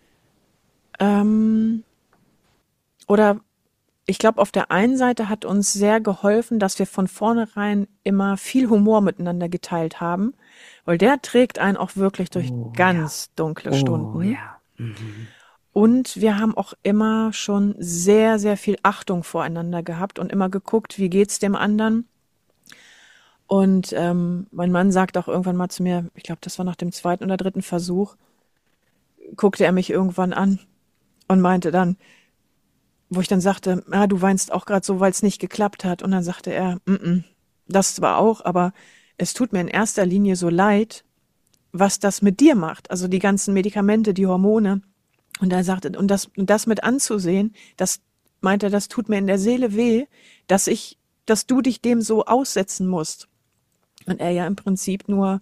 Oder ich glaube, auf der einen Seite hat uns sehr geholfen, dass wir von vornherein immer viel Humor miteinander geteilt haben, weil der trägt einen auch wirklich durch ganz dunkle Stunden. Oh ja. Und wir haben auch immer schon sehr, sehr viel Achtung voreinander gehabt und immer geguckt, wie geht's dem anderen. Und mein Mann sagt auch irgendwann mal zu mir, ich glaube, das war nach dem 2. oder 3. Versuch, guckte er mich irgendwann an und meinte dann, wo ich dann sagte, du weinst auch gerade so, weil es nicht geklappt hat. Und dann sagte er, das zwar auch, aber es tut mir in erster Linie so leid, was das mit dir macht. Also die ganzen Medikamente, die Hormone. Und er sagte, und das mit anzusehen, das meinte er, das tut mir in der Seele weh, dass du dich dem so aussetzen musst. Und er ja im Prinzip nur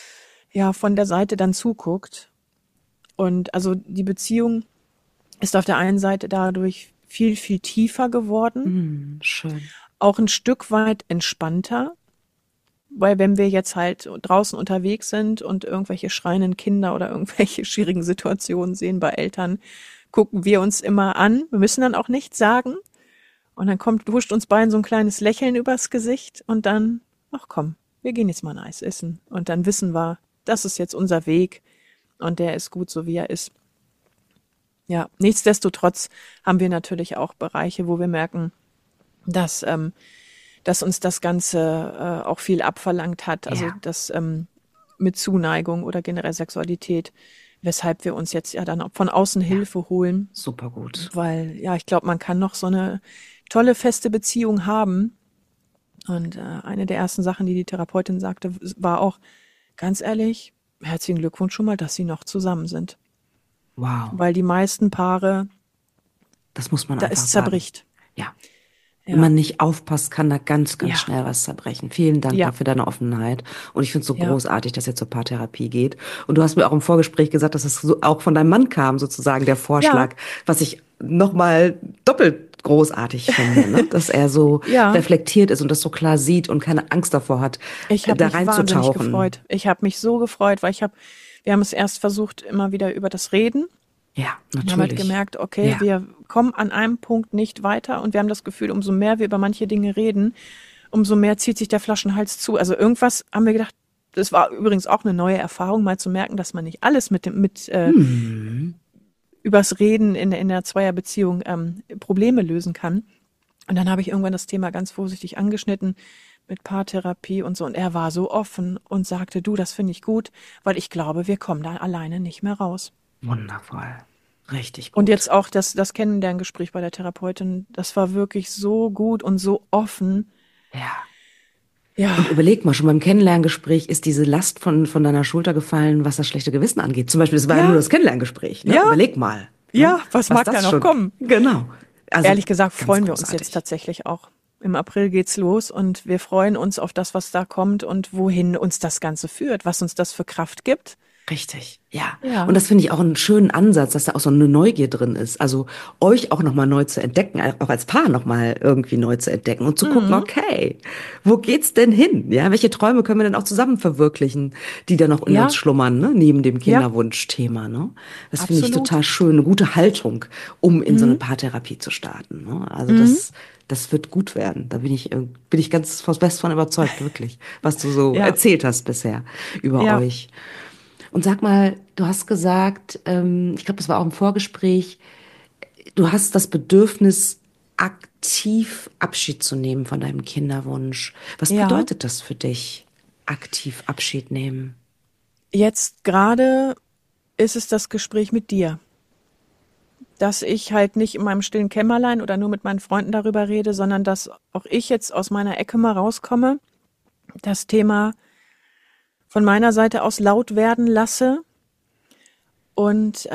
von der Seite dann zuguckt. Und also die Beziehung ist auf der einen Seite dadurch viel, viel tiefer geworden. Schön. Auch ein Stück weit entspannter. Weil wenn wir jetzt halt draußen unterwegs sind und irgendwelche schreienden Kinder oder irgendwelche schwierigen Situationen sehen bei Eltern, gucken wir uns immer an. Wir müssen dann auch nichts sagen. Und dann huscht uns beiden so ein kleines Lächeln übers Gesicht und dann, ach komm, wir gehen jetzt mal ein Eis essen. Und dann wissen wir, das ist jetzt unser Weg und der ist gut, so wie er ist. Ja, nichtsdestotrotz haben wir natürlich auch Bereiche, wo wir merken, dass uns das Ganze auch viel abverlangt hat. Also das mit Zuneigung oder generell Sexualität, weshalb wir uns jetzt ja dann auch von außen Hilfe holen. Super gut. Weil ich glaube, man kann noch so eine tolle, feste Beziehung haben. Und eine der ersten Sachen, die Therapeutin sagte, war auch, ganz ehrlich, herzlichen Glückwunsch schon mal, dass sie noch zusammen sind. Wow. Weil die meisten Paare, Das muss man da einfach es sagen. zerbricht. Ja. Ja. Wenn man nicht aufpasst, kann da ganz, ganz Ja. schnell was zerbrechen. Vielen Dank Ja. dafür deine Offenheit. Und ich finde es so Ja. großartig, dass ihr zur Paartherapie geht. Und du hast mir auch im Vorgespräch gesagt, dass es so auch von deinem Mann kam, sozusagen der Vorschlag, was ich nochmal doppelt großartig finde, ne? Dass er so Ja. reflektiert ist und das so klar sieht und keine Angst davor hat, Ich habe da mich wahnsinnig reinzutauchen. gefreut. Ich habe mich so gefreut, weil wir haben es erst versucht, immer wieder über das Reden. Ja, Wir natürlich. haben halt gemerkt, okay, Ja. wir kommen an einem Punkt nicht weiter und wir haben das Gefühl, umso mehr wir über manche Dinge reden, umso mehr zieht sich der Flaschenhals zu. Also irgendwas haben wir gedacht, das war übrigens auch eine neue Erfahrung, mal zu merken, dass man nicht alles übers Reden in der Zweierbeziehung Probleme lösen kann. Und dann habe ich irgendwann das Thema ganz vorsichtig angeschnitten mit Paartherapie und so. Und er war so offen und sagte, du, das finde ich gut, weil ich glaube, wir kommen da alleine nicht mehr raus. Wundervoll. Richtig gut. Und jetzt auch das Kennenlerngespräch bei der Therapeutin, das war wirklich so gut und so offen. Ja. Ja. Und überleg mal, schon beim Kennenlerngespräch ist diese Last von deiner Schulter gefallen, was das schlechte Gewissen angeht. Zum Beispiel, das war ja nur das Kennenlerngespräch. Ne? Ja. Überleg mal. Ja, was mag da noch kommen? Genau. Also, ehrlich gesagt freuen wir uns großartig. jetzt tatsächlich auch. Im April geht's los und wir freuen uns auf das, was da kommt und wohin uns das Ganze führt, was uns das für Kraft gibt. Richtig, ja. Ja. Und das finde ich auch einen schönen Ansatz, dass da auch so eine Neugier drin ist. Also euch auch nochmal neu zu entdecken, auch als Paar nochmal irgendwie neu zu entdecken und zu gucken, okay, wo geht's denn hin? Ja, welche Träume können wir denn auch zusammen verwirklichen, die da noch in uns schlummern, ne? Neben dem Kinderwunschthema, ne? Das finde ich total schön, eine gute Haltung, um in so eine Paartherapie zu starten, ne? Also das wird gut werden. Da bin ich ganz fest von überzeugt, wirklich, was du so erzählt hast bisher über euch. Und sag mal, du hast gesagt, ich glaube, das war auch im Vorgespräch, du hast das Bedürfnis, aktiv Abschied zu nehmen von deinem Kinderwunsch. Was bedeutet das für dich, aktiv Abschied nehmen? Jetzt gerade ist es das Gespräch mit dir. Dass ich halt nicht in meinem stillen Kämmerlein oder nur mit meinen Freunden darüber rede, sondern dass auch ich jetzt aus meiner Ecke mal rauskomme, das Thema von meiner Seite aus laut werden lasse und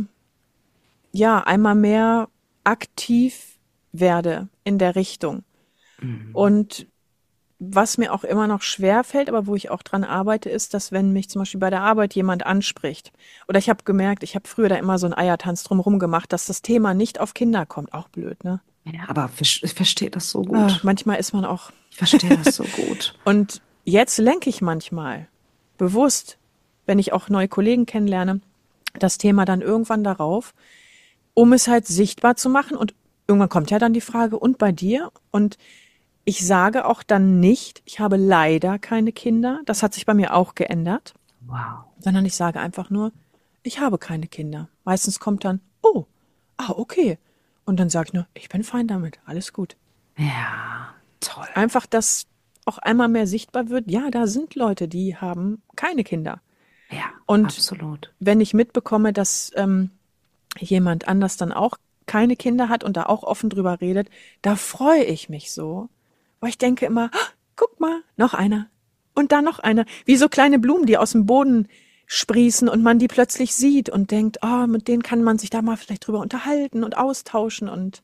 einmal mehr aktiv werde in der Richtung. Und was mir auch immer noch schwer fällt, aber wo ich auch dran arbeite, ist, dass wenn mich zum Beispiel bei der Arbeit jemand anspricht oder ich habe gemerkt, ich habe früher da immer so einen Eiertanz drumherum gemacht, dass das Thema nicht auf Kinder kommt. Auch blöd, ne? Ja, aber ich verstehe das so gut. Manchmal ist man auch... Ich verstehe das so gut. Und jetzt lenke ich manchmal bewusst, wenn ich auch neue Kollegen kennenlerne, das Thema dann irgendwann darauf, um es halt sichtbar zu machen. Und irgendwann kommt ja dann die Frage, und bei dir? Und ich sage auch dann nicht, ich habe leider keine Kinder. Das hat sich bei mir auch geändert. Wow. Sondern ich sage einfach nur, ich habe keine Kinder. Meistens kommt dann, okay. Und dann sage ich nur, ich bin fein damit, alles gut. Ja, toll. Einfach, dass auch einmal mehr sichtbar wird, ja, da sind Leute, die haben keine Kinder. Ja, und absolut. Wenn ich mitbekomme, dass jemand anders dann auch keine Kinder hat und da auch offen drüber redet, da freue ich mich so. Weil ich denke immer, guck mal, noch einer und da noch einer. Wie so kleine Blumen, die aus dem Boden sprießen und man die plötzlich sieht und denkt, mit denen kann man sich da mal vielleicht drüber unterhalten und austauschen und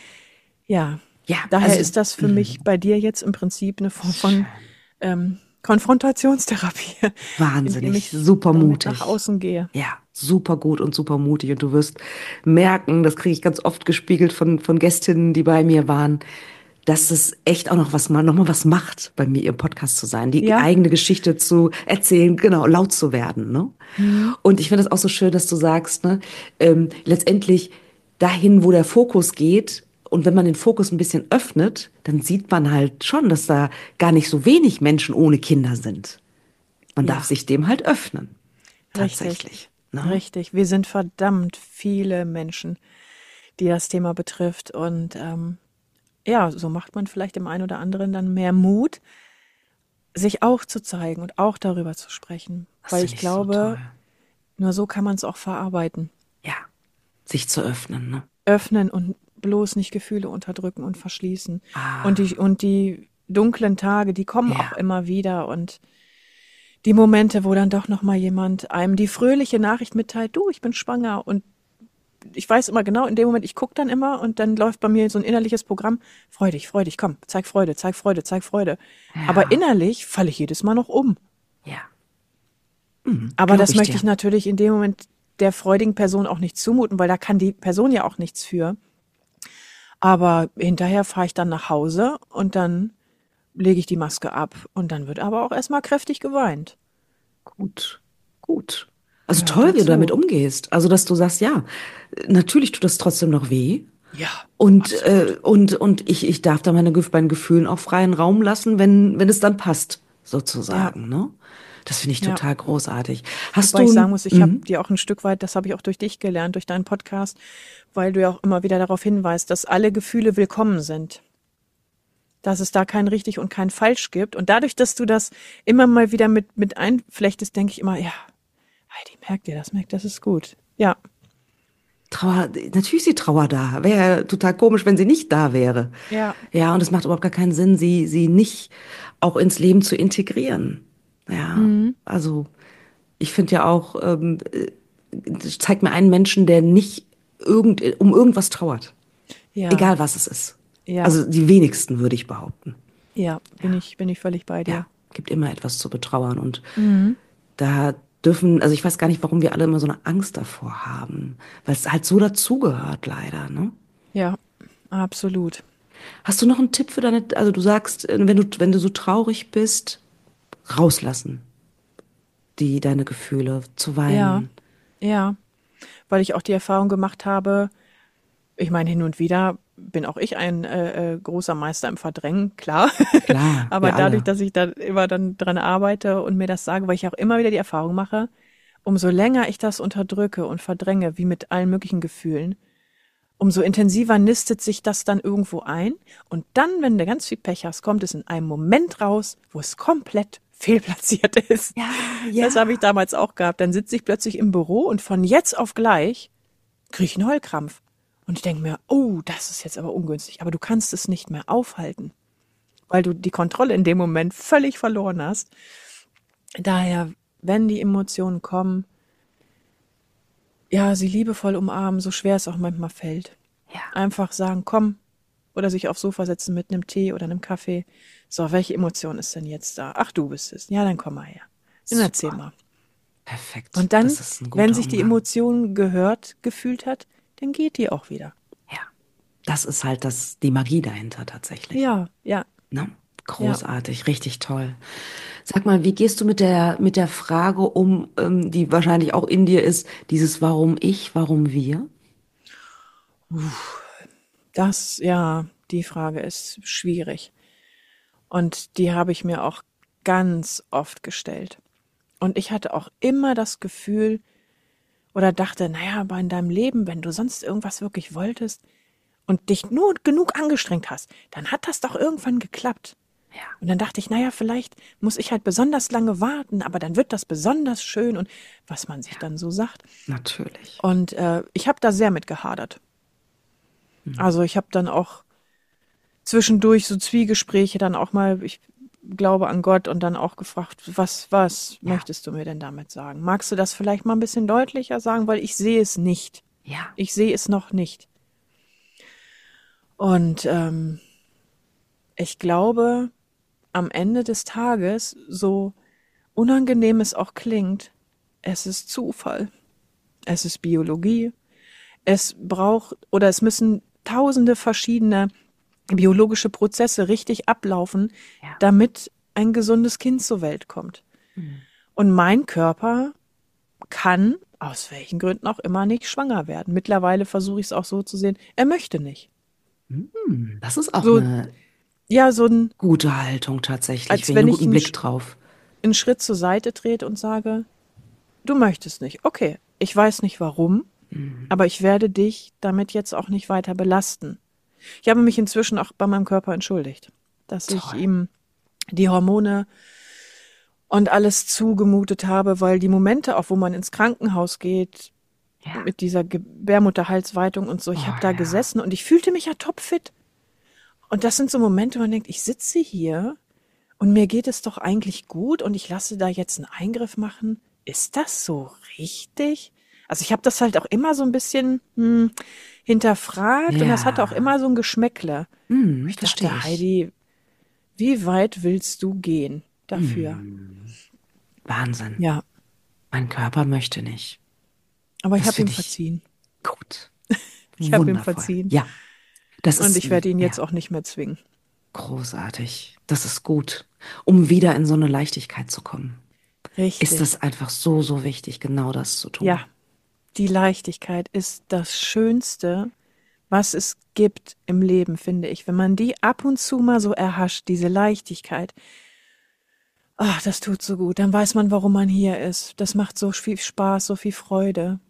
daher ist das für mich bei dir jetzt im Prinzip eine Form von Konfrontationstherapie. Wahnsinnig, super mutig. Nach außen gehe. Ja, super gut und super mutig. Und du wirst merken, das kriege ich ganz oft gespiegelt von Gästinnen, die bei mir waren, dass es echt auch noch mal was macht, bei mir im Podcast zu sein, die eigene Geschichte zu erzählen, genau, laut zu werden, ne? Und ich finde das auch so schön, dass du sagst, ne, letztendlich dahin, wo der Fokus geht, und wenn man den Fokus ein bisschen öffnet, dann sieht man halt schon, dass da gar nicht so wenig Menschen ohne Kinder sind. Man darf sich dem halt öffnen. Tatsächlich. Ne? Richtig. Wir sind verdammt viele Menschen, die das Thema betrifft. Und so macht man vielleicht dem einen oder anderen dann mehr Mut, sich auch zu zeigen und auch darüber zu sprechen. Weil ich glaube, nur so kann man es auch verarbeiten. Ja, sich zu öffnen. Ne? Öffnen und bloß nicht Gefühle unterdrücken und verschließen. Und die dunklen Tage, die kommen auch immer wieder und die Momente, wo dann doch noch mal jemand einem die fröhliche Nachricht mitteilt, du, ich bin schwanger und ich weiß immer genau, in dem Moment, ich gucke dann immer und dann läuft bei mir so ein innerliches Programm, freu dich, komm, zeig Freude, zeig Freude, zeig Freude. Ja. Aber innerlich falle ich jedes Mal noch um. Ja. Aber das möchte ich natürlich in dem Moment der freudigen Person auch nicht zumuten, weil da kann die Person ja auch nichts für. Aber hinterher fahre ich dann nach Hause und dann lege ich die Maske ab und dann wird aber auch erstmal kräftig geweint. Gut. Also toll, wie du damit umgehst. Also, dass du sagst, ja, natürlich tut das trotzdem noch weh. Ja. Und ich darf da meinen Gefühlen auch freien Raum lassen, wenn es dann passt, sozusagen, ne? Das finde ich Ja. total großartig. Hast Wobei du ich sagen ein, muss, ich habe dir auch ein Stück weit, das habe ich auch durch dich gelernt, durch deinen Podcast, weil du ja auch immer wieder darauf hinweist, dass alle Gefühle willkommen sind. Dass es da kein richtig und kein falsch gibt. Und dadurch, dass du das immer mal wieder mit einflechtest, denke ich immer, ja, Heidi, merkt, das ist gut. Ja, Trauer, natürlich ist die Trauer da. Wäre ja total komisch, wenn sie nicht da wäre. ja, Ja, und es macht überhaupt gar keinen Sinn, sie nicht auch ins Leben zu integrieren. Ja, also ich finde ja auch, zeig mir einen Menschen, der nicht um irgendwas trauert. ja, Egal was es ist. ja, Also die wenigsten, würde ich behaupten. ja, bin ich völlig bei Ja, dir. gibt immer etwas zu betrauern. Und Mhm. da also ich weiß gar nicht, warum wir alle immer so eine Angst davor haben. Weil es halt so dazugehört, leider, ne? Ja, absolut. Hast du noch einen Tipp für also du sagst, wenn du so traurig bist, rauslassen, deine Gefühle, zu Ja, weinen. ja, weil ich auch die Erfahrung gemacht habe, ich meine, hin und wieder bin auch ich ein großer Meister im Verdrängen, klar. Klar, Aber wir dadurch, alle. dass ich da immer dann dran arbeite und mir das sage, weil ich auch immer wieder die Erfahrung mache, umso länger ich das unterdrücke und verdränge, wie mit allen möglichen Gefühlen, umso intensiver nistet sich das dann irgendwo ein. Und dann, wenn du ganz viel Pech hast, kommt es in einem Moment raus, wo es komplett fehlplatziert ist. Ja, Das ja. habe ich damals auch gehabt. Dann sitze ich plötzlich im Büro und von jetzt auf gleich kriege ich einen Heulkrampf. Und ich denke mir, oh, das ist jetzt aber ungünstig. Aber du kannst es nicht mehr aufhalten, weil du die Kontrolle in dem Moment völlig verloren hast. Daher, wenn die Emotionen kommen, ja, sie liebevoll umarmen, so schwer es auch manchmal fällt. Ja, Einfach sagen, komm, oder sich aufs Sofa setzen mit einem Tee oder einem Kaffee. So, welche Emotion ist denn jetzt da? Ach, du bist es. Ja, dann komm mal her. Dann erzähl super. mal. Perfekt. Und dann, Das ist ein wenn guter sich die Umgang. Emotion gehört, gefühlt hat, dann geht die auch wieder. Ja. Das ist halt die Magie dahinter tatsächlich. Ja, ja, Ne? ja. Großartig, richtig toll. Sag mal, wie gehst du mit der Frage um, die wahrscheinlich auch in dir ist, dieses Warum ich, warum wir? Das, ja, die Frage ist schwierig. Und die habe ich mir auch ganz oft gestellt. Und ich hatte auch immer das Gefühl oder dachte, naja, aber in deinem Leben, wenn du sonst irgendwas wirklich wolltest und dich nur genug angestrengt hast, dann hat das doch irgendwann geklappt. Ja, Und dann dachte ich, naja, vielleicht muss ich halt besonders lange warten, aber dann wird das besonders schön und was man sich dann so sagt. natürlich. Und ich habe da sehr mit gehadert. Also ich habe dann auch zwischendurch so Zwiegespräche dann auch mal, ich glaube an Gott und dann auch gefragt, was Ja, möchtest du mir denn damit sagen? Magst du das vielleicht mal ein bisschen deutlicher sagen, weil ich sehe es nicht. ja, Ich sehe es noch nicht. Und ich glaube, am Ende des Tages, so unangenehm es auch klingt, es ist Zufall. Es ist Biologie. Es braucht oder es müssen tausende verschiedene biologische Prozesse richtig ablaufen, ja. damit ein gesundes Kind zur Welt kommt. Und mein Körper kann, aus welchen Gründen auch immer, nicht schwanger werden. Mittlerweile versuche ich es auch so zu sehen, er möchte nicht. Das ist auch So, eine ja, so ein, gute Haltung tatsächlich, als finde ich, wenn einen ich guten Blick drauf. einen Schritt zur Seite trete und sage, du möchtest nicht. Okay, ich weiß nicht warum, aber ich werde dich damit jetzt auch nicht weiter belasten. Ich habe mich inzwischen auch bei meinem Körper entschuldigt, dass ich Toll. ihm die Hormone und alles zugemutet habe, weil die Momente, auch wo man ins Krankenhaus geht, Ja. mit dieser Gebärmutterhalsweitung und so, ich Oh, habe da ja. gesessen und ich fühlte mich ja topfit. Und das sind so Momente, wo man denkt, ich sitze hier und mir geht es doch eigentlich gut und ich lasse da jetzt einen Eingriff machen. Ist das so richtig? Also ich habe das halt auch immer so ein bisschen hinterfragt und das hatte auch Ja, immer so ein Geschmäckle. Ich verstehe dachte, ich. Heidi, wie weit willst du gehen dafür? Wahnsinn. Ja, Mein Körper möchte nicht. aber ich Das habe ihm finde ich verziehen. gut. Ich habe ihm Wundervoll. verziehen Ja, das und ist, ich werde ihn ja, jetzt auch nicht mehr zwingen. großartig. Das ist gut, um wieder in so eine Leichtigkeit zu kommen. Ist Richtig. das einfach so, so wichtig, genau das zu Ja, tun. die Leichtigkeit ist das Schönste, was es gibt im Leben, finde ich. Wenn man die ab und zu mal so erhascht, diese Leichtigkeit. Ach, das tut so gut. Dann weiß man, warum man hier ist. Das macht so viel Spaß, so viel Freude.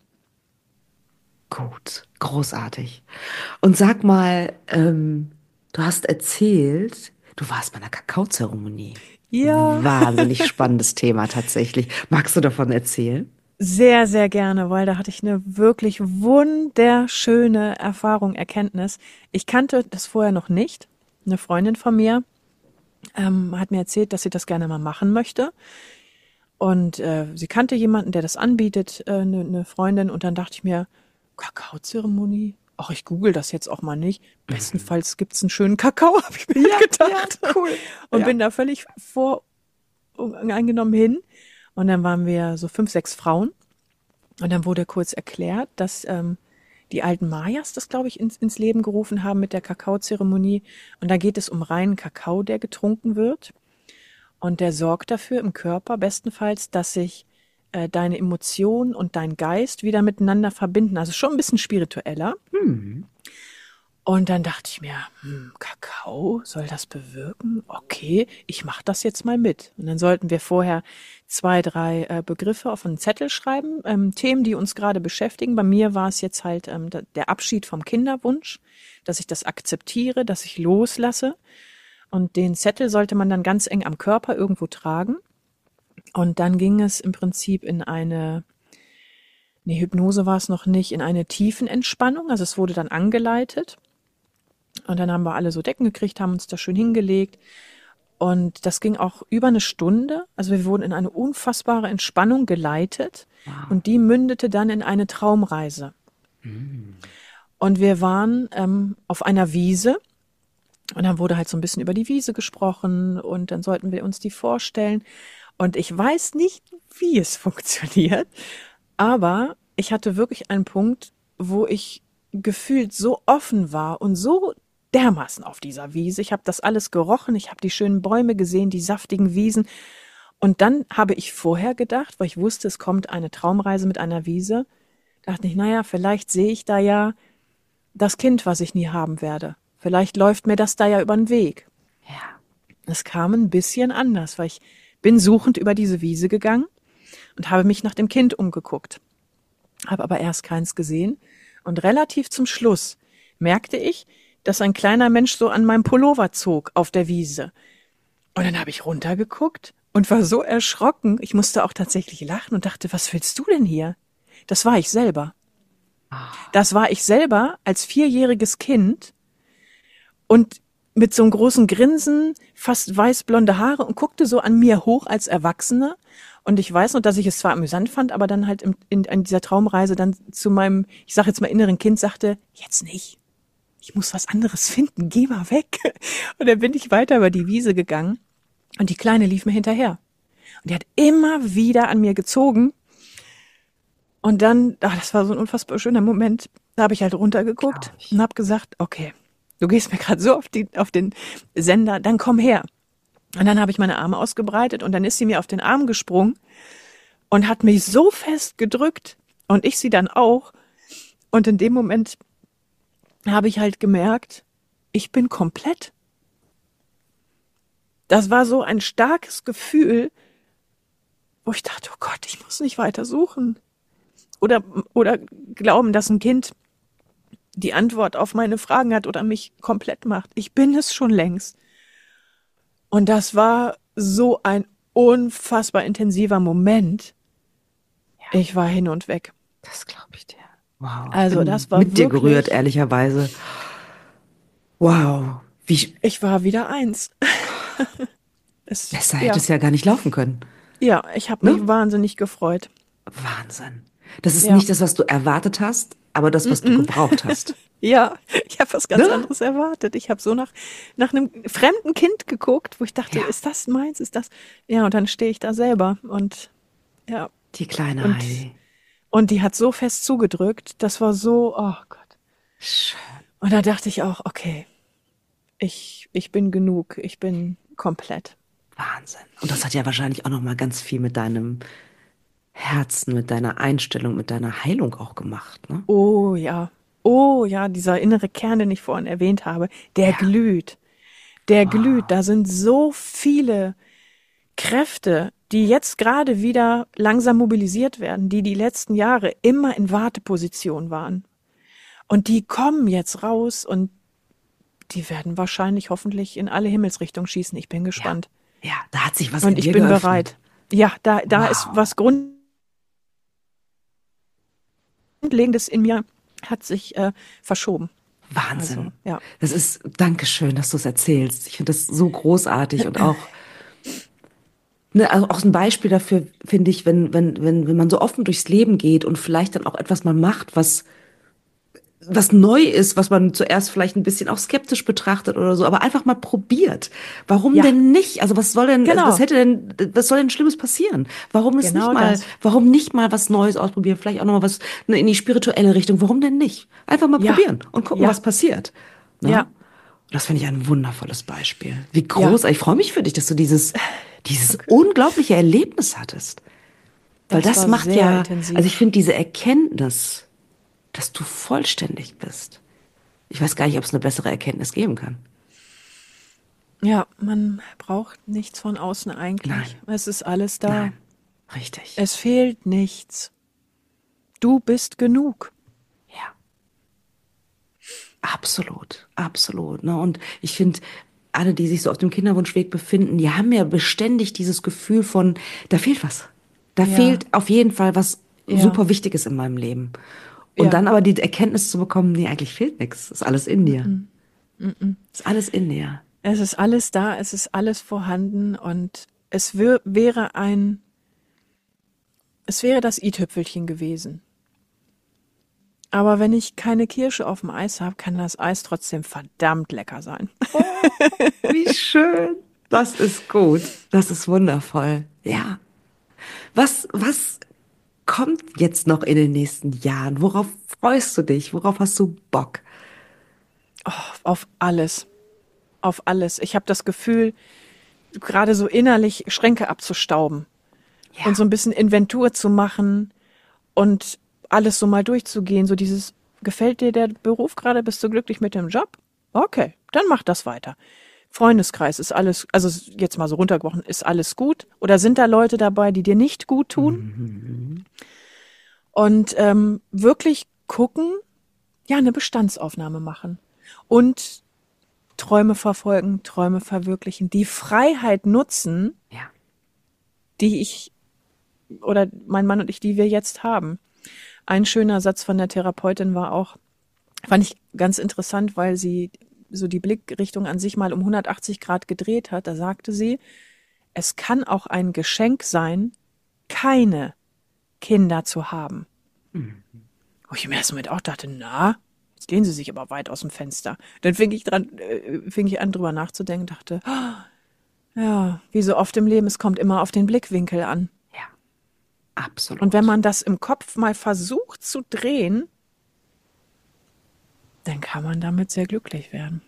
Gut, großartig. Und sag mal, du hast erzählt, du warst bei einer Kakaozeremonie. Ja, Wahnsinnig spannendes Thema tatsächlich. Magst du davon erzählen? sehr, sehr gerne, weil da hatte ich eine wirklich wunderschöne Erfahrung, Erkenntnis. Ich kannte das vorher noch nicht. Eine Freundin von mir hat mir erzählt, dass sie das gerne mal machen möchte. Und sie kannte jemanden, der das anbietet, eine Freundin. Und dann dachte ich mir, Kakaozeremonie? Ach, ich google das jetzt auch mal nicht. Bestenfalls gibt's einen schönen Kakao, habe ich mir gedacht. Ja, cool. Und Ja. bin da völlig voreingenommen hin. Und dann waren wir so 5, 6 Frauen. Und dann wurde kurz erklärt, dass die alten Mayas das, glaube ich, ins Leben gerufen haben mit der Kakaozeremonie. Und da geht es um reinen Kakao, der getrunken wird. Und der sorgt dafür im Körper bestenfalls, dass sich deine Emotionen und dein Geist wieder miteinander verbinden. Also schon ein bisschen spiritueller. Und dann dachte ich mir, Kakao, soll das bewirken? Okay, ich mache das jetzt mal mit. Und dann sollten wir vorher 2, 3 Begriffe auf einen Zettel schreiben, Themen, die uns gerade beschäftigen. Bei mir war es jetzt halt der Abschied vom Kinderwunsch, dass ich das akzeptiere, dass ich loslasse. Und den Zettel sollte man dann ganz eng am Körper irgendwo tragen. Und dann ging es im Prinzip in Hypnose war es noch nicht, in eine Tiefenentspannung. Also es wurde dann angeleitet. Und dann haben wir alle so Decken gekriegt, haben uns da schön hingelegt. Und das ging auch über eine Stunde. Also wir wurden in eine unfassbare Entspannung geleitet. Und die mündete dann in eine Traumreise. Und wir waren auf einer Wiese. Und dann wurde halt so ein bisschen über die Wiese gesprochen. Und dann sollten wir uns die vorstellen. Und ich weiß nicht, wie es funktioniert. Aber ich hatte wirklich einen Punkt, wo ich gefühlt so offen war und so dermaßen auf dieser Wiese. Ich habe das alles gerochen, ich habe die schönen Bäume gesehen, die saftigen Wiesen. Und dann habe ich vorher gedacht, weil ich wusste, es kommt eine Traumreise mit einer Wiese, dachte ich, naja, vielleicht sehe ich da ja das Kind, was ich nie haben werde. Vielleicht läuft mir das da ja über den Weg. Ja. Es kam ein bisschen anders, weil ich bin suchend über diese Wiese gegangen und habe mich nach dem Kind umgeguckt. Habe aber erst keins gesehen. Und relativ zum Schluss merkte ich, dass ein kleiner Mensch so an meinem Pullover zog auf der Wiese. Und dann habe ich runtergeguckt und war so erschrocken. Ich musste auch tatsächlich lachen und dachte, was willst du denn hier? Das war ich selber. Das war ich selber als 4-jähriges Kind und mit so einem großen Grinsen, fast weißblonde Haare und guckte so an mir hoch als Erwachsene. Und ich weiß noch, dass ich es zwar amüsant fand, aber dann halt in dieser Traumreise dann zu meinem, ich sag jetzt mal inneren Kind sagte, jetzt nicht. Ich muss was anderes finden, geh mal weg. Und dann bin ich weiter über die Wiese gegangen und die Kleine lief mir hinterher. Und die hat immer wieder an mir gezogen. Und dann, das war so ein unfassbar schöner Moment, da habe ich halt runtergeguckt und habe gesagt, okay, du gehst mir gerade so auf den Sender, dann komm her. Und dann habe ich meine Arme ausgebreitet und dann ist sie mir auf den Arm gesprungen und hat mich so fest gedrückt und ich sie dann auch. Und in dem Moment habe ich halt gemerkt, ich bin komplett. Das war so ein starkes Gefühl, wo ich dachte, oh Gott, ich muss nicht weiter suchen. Oder glauben, dass ein Kind die Antwort auf meine Fragen hat oder mich komplett macht. Ich bin es schon längst. Und das war so ein unfassbar intensiver Moment. Ja. Ich war hin und weg. Das glaube ich dir. Wow. Also das war mit dir wirklich, gerührt, ehrlicherweise. Wow. Ich war wieder 1. Besser hätte es ja gar nicht laufen können. Ja, ich habe mich wahnsinnig gefreut. Wahnsinn. Das ist nicht das, was du erwartet hast, aber das, was du gebraucht hast. Ja, ich habe was ganz anderes erwartet. Ich habe so nach einem fremden Kind geguckt, wo ich dachte, ist das meins? Ist das? Ja, und dann stehe ich da selber und ja. Die kleine Heidi. Und die hat so fest zugedrückt, das war so, oh Gott. Schön. Und da dachte ich auch, okay, ich bin genug, ich bin komplett. Wahnsinn. Und das hat ja wahrscheinlich auch noch mal ganz viel mit deinem Herzen, mit deiner Einstellung, mit deiner Heilung auch gemacht, ne? Oh ja, dieser innere Kern, den ich vorhin erwähnt habe, der glüht. Der glüht. Da sind so viele Kräfte, die jetzt gerade wieder langsam mobilisiert werden, die letzten Jahre immer in Warteposition waren. Und die kommen jetzt raus und die werden wahrscheinlich hoffentlich in alle Himmelsrichtungen schießen. Ich bin gespannt. Ja, da hat sich was Und in ich dir bin geöffnet. bereit. Ja, da Wow. ist was Grundlegendes in mir, hat sich verschoben. Wahnsinn. Also, ja. Das ist, Dankeschön, dass du es erzählst. Ich finde das so großartig und auch, ne, also auch ein Beispiel dafür, finde ich, wenn man so offen durchs Leben geht und vielleicht dann auch etwas mal macht, was neu ist, was man zuerst vielleicht ein bisschen auch skeptisch betrachtet oder so, aber einfach mal probiert. Warum Ja. denn nicht? Also was soll denn, Genau. was soll denn Schlimmes passieren? Warum es Genau nicht mal, das. warum nicht mal was Neues ausprobieren? Vielleicht auch noch mal was in die spirituelle Richtung. Warum denn nicht? Einfach mal Ja. probieren und gucken, Ja. was passiert. Ne? Ja. Das finde ich ein wundervolles Beispiel. Wie groß, ich freue mich für dich, dass du dieses unglaubliche Erlebnis hattest. Weil das war macht sehr ja, intensiv. also ich finde diese Erkenntnis, dass du vollständig bist. Ich weiß gar nicht, ob es eine bessere Erkenntnis geben kann. Ja, man braucht nichts von außen eigentlich. Nein. Es ist alles da. Nein, richtig. Es fehlt nichts. Du bist genug. Ja. Absolut, absolut. Ne? Und ich finde, alle, die sich so auf dem Kinderwunschweg befinden, die haben ja beständig dieses Gefühl von, da fehlt was. Da Ja. fehlt auf jeden Fall was Ja. super Wichtiges in meinem Leben. Und Ja. dann aber die Erkenntnis zu bekommen, nee, eigentlich fehlt nichts. Ist alles in dir. Ist alles in dir. Es ist alles da, es ist alles vorhanden und es wäre das i-Tüpfelchen gewesen. Aber wenn ich keine Kirsche auf dem Eis habe, kann das Eis trotzdem verdammt lecker sein. Wie schön. Das ist gut. Das ist wundervoll. Ja. Was kommt jetzt noch in den nächsten Jahren? Worauf freust du dich? Worauf hast du Bock? Auf alles. Auf alles. Ich habe das Gefühl, gerade so innerlich Schränke abzustauben Ja. und so ein bisschen Inventur zu machen und alles so mal durchzugehen. So dieses, gefällt dir der Beruf gerade? Bist du glücklich mit dem Job? Okay, dann mach das weiter. Freundeskreis, ist alles, also jetzt mal so runtergebrochen, ist alles gut? Oder sind da Leute dabei, die dir nicht gut tun? Und wirklich gucken, ja, eine Bestandsaufnahme machen. Und Träume verfolgen, Träume verwirklichen, die Freiheit nutzen, Ja. die ich oder mein Mann und ich, die wir jetzt haben. Ein schöner Satz von der Therapeutin war auch, fand ich ganz interessant, weil sie so die Blickrichtung an sich mal um 180 Grad gedreht hat. Da sagte sie, es kann auch ein Geschenk sein, keine Kinder zu haben. Wo ich im ersten Moment auch dachte, na, jetzt lehnen sie sich aber weit aus dem Fenster. Dann fing ich an, drüber nachzudenken, dachte, ja, wie so oft im Leben, es kommt immer auf den Blickwinkel an. Ja. Absolut. Und wenn man das im Kopf mal versucht zu drehen, dann kann man damit sehr glücklich werden.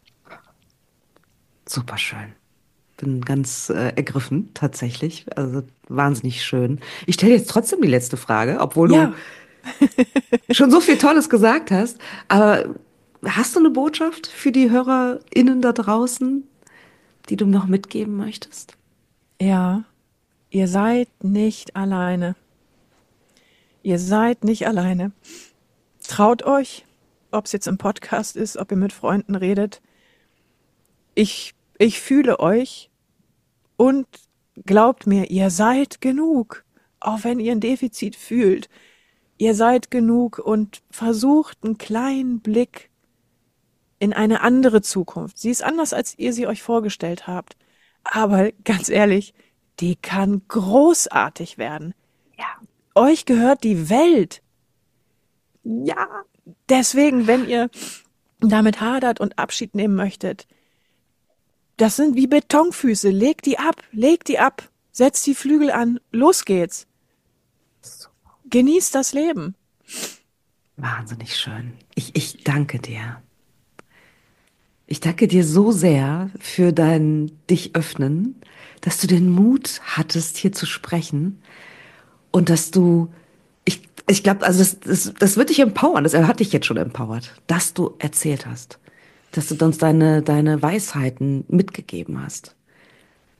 Super schön. Bin ganz ergriffen, tatsächlich. Also wahnsinnig schön. Ich stelle jetzt trotzdem die letzte Frage, obwohl Ja. du schon so viel Tolles gesagt hast. Aber hast du eine Botschaft für die HörerInnen da draußen, die du noch mitgeben möchtest? Ja, ihr seid nicht alleine. Ihr seid nicht alleine. Traut euch, ob es jetzt im Podcast ist, ob ihr mit Freunden redet. Ich fühle euch und glaubt mir, ihr seid genug, auch wenn ihr ein Defizit fühlt. Ihr seid genug und versucht einen kleinen Blick in eine andere Zukunft. Sie ist anders, als ihr sie euch vorgestellt habt. Aber ganz ehrlich, die kann großartig werden. Ja. Euch gehört die Welt. Ja. Deswegen, wenn ihr damit hadert und Abschied nehmen möchtet, das sind wie Betonfüße. Legt die ab, setzt die Flügel an, los geht's. Genießt das Leben. Wahnsinnig schön. Ich danke dir. Ich danke dir so sehr für dein dich öffnen, dass du den Mut hattest, hier zu sprechen und dass du, ich glaube, also das wird dich empowern, das hat dich jetzt schon empowert, dass du erzählt hast, dass du uns deine Weisheiten mitgegeben hast.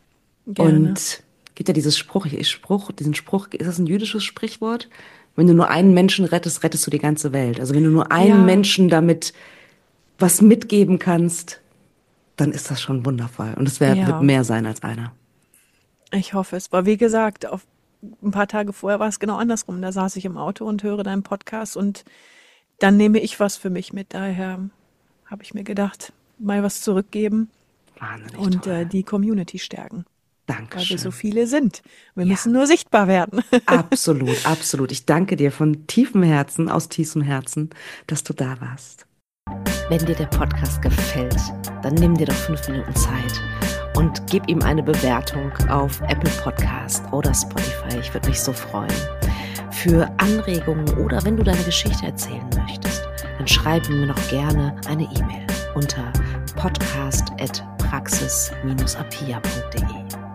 Gerne. Und gibt ja diesen Spruch, ist das ein jüdisches Sprichwort? Wenn du nur einen Menschen rettest, rettest du die ganze Welt. Also wenn du nur einen Menschen damit was mitgeben kannst, dann ist das schon wundervoll. Und es wird mehr sein als einer. Ich hoffe es. Aber wie gesagt, ein paar Tage vorher war es genau andersrum. Da saß ich im Auto und höre deinen Podcast und dann nehme ich was für mich mit. Daher habe ich mir gedacht, mal was zurückgeben. Wahnsinnig und toll. Die Community stärken. Dankeschön. Weil wir so viele sind. Wir müssen nur sichtbar werden. Absolut, absolut. Ich danke dir von tiefem Herzen, aus tiefstem Herzen, dass du da warst. Wenn dir der Podcast gefällt, dann nimm dir doch 5 Minuten Zeit und gib ihm eine Bewertung auf Apple Podcast oder Spotify. Ich würde mich so freuen. Für Anregungen oder wenn du deine Geschichte erzählen möchtest, dann schreib mir noch gerne eine E-Mail unter podcast@praxis-apia.de.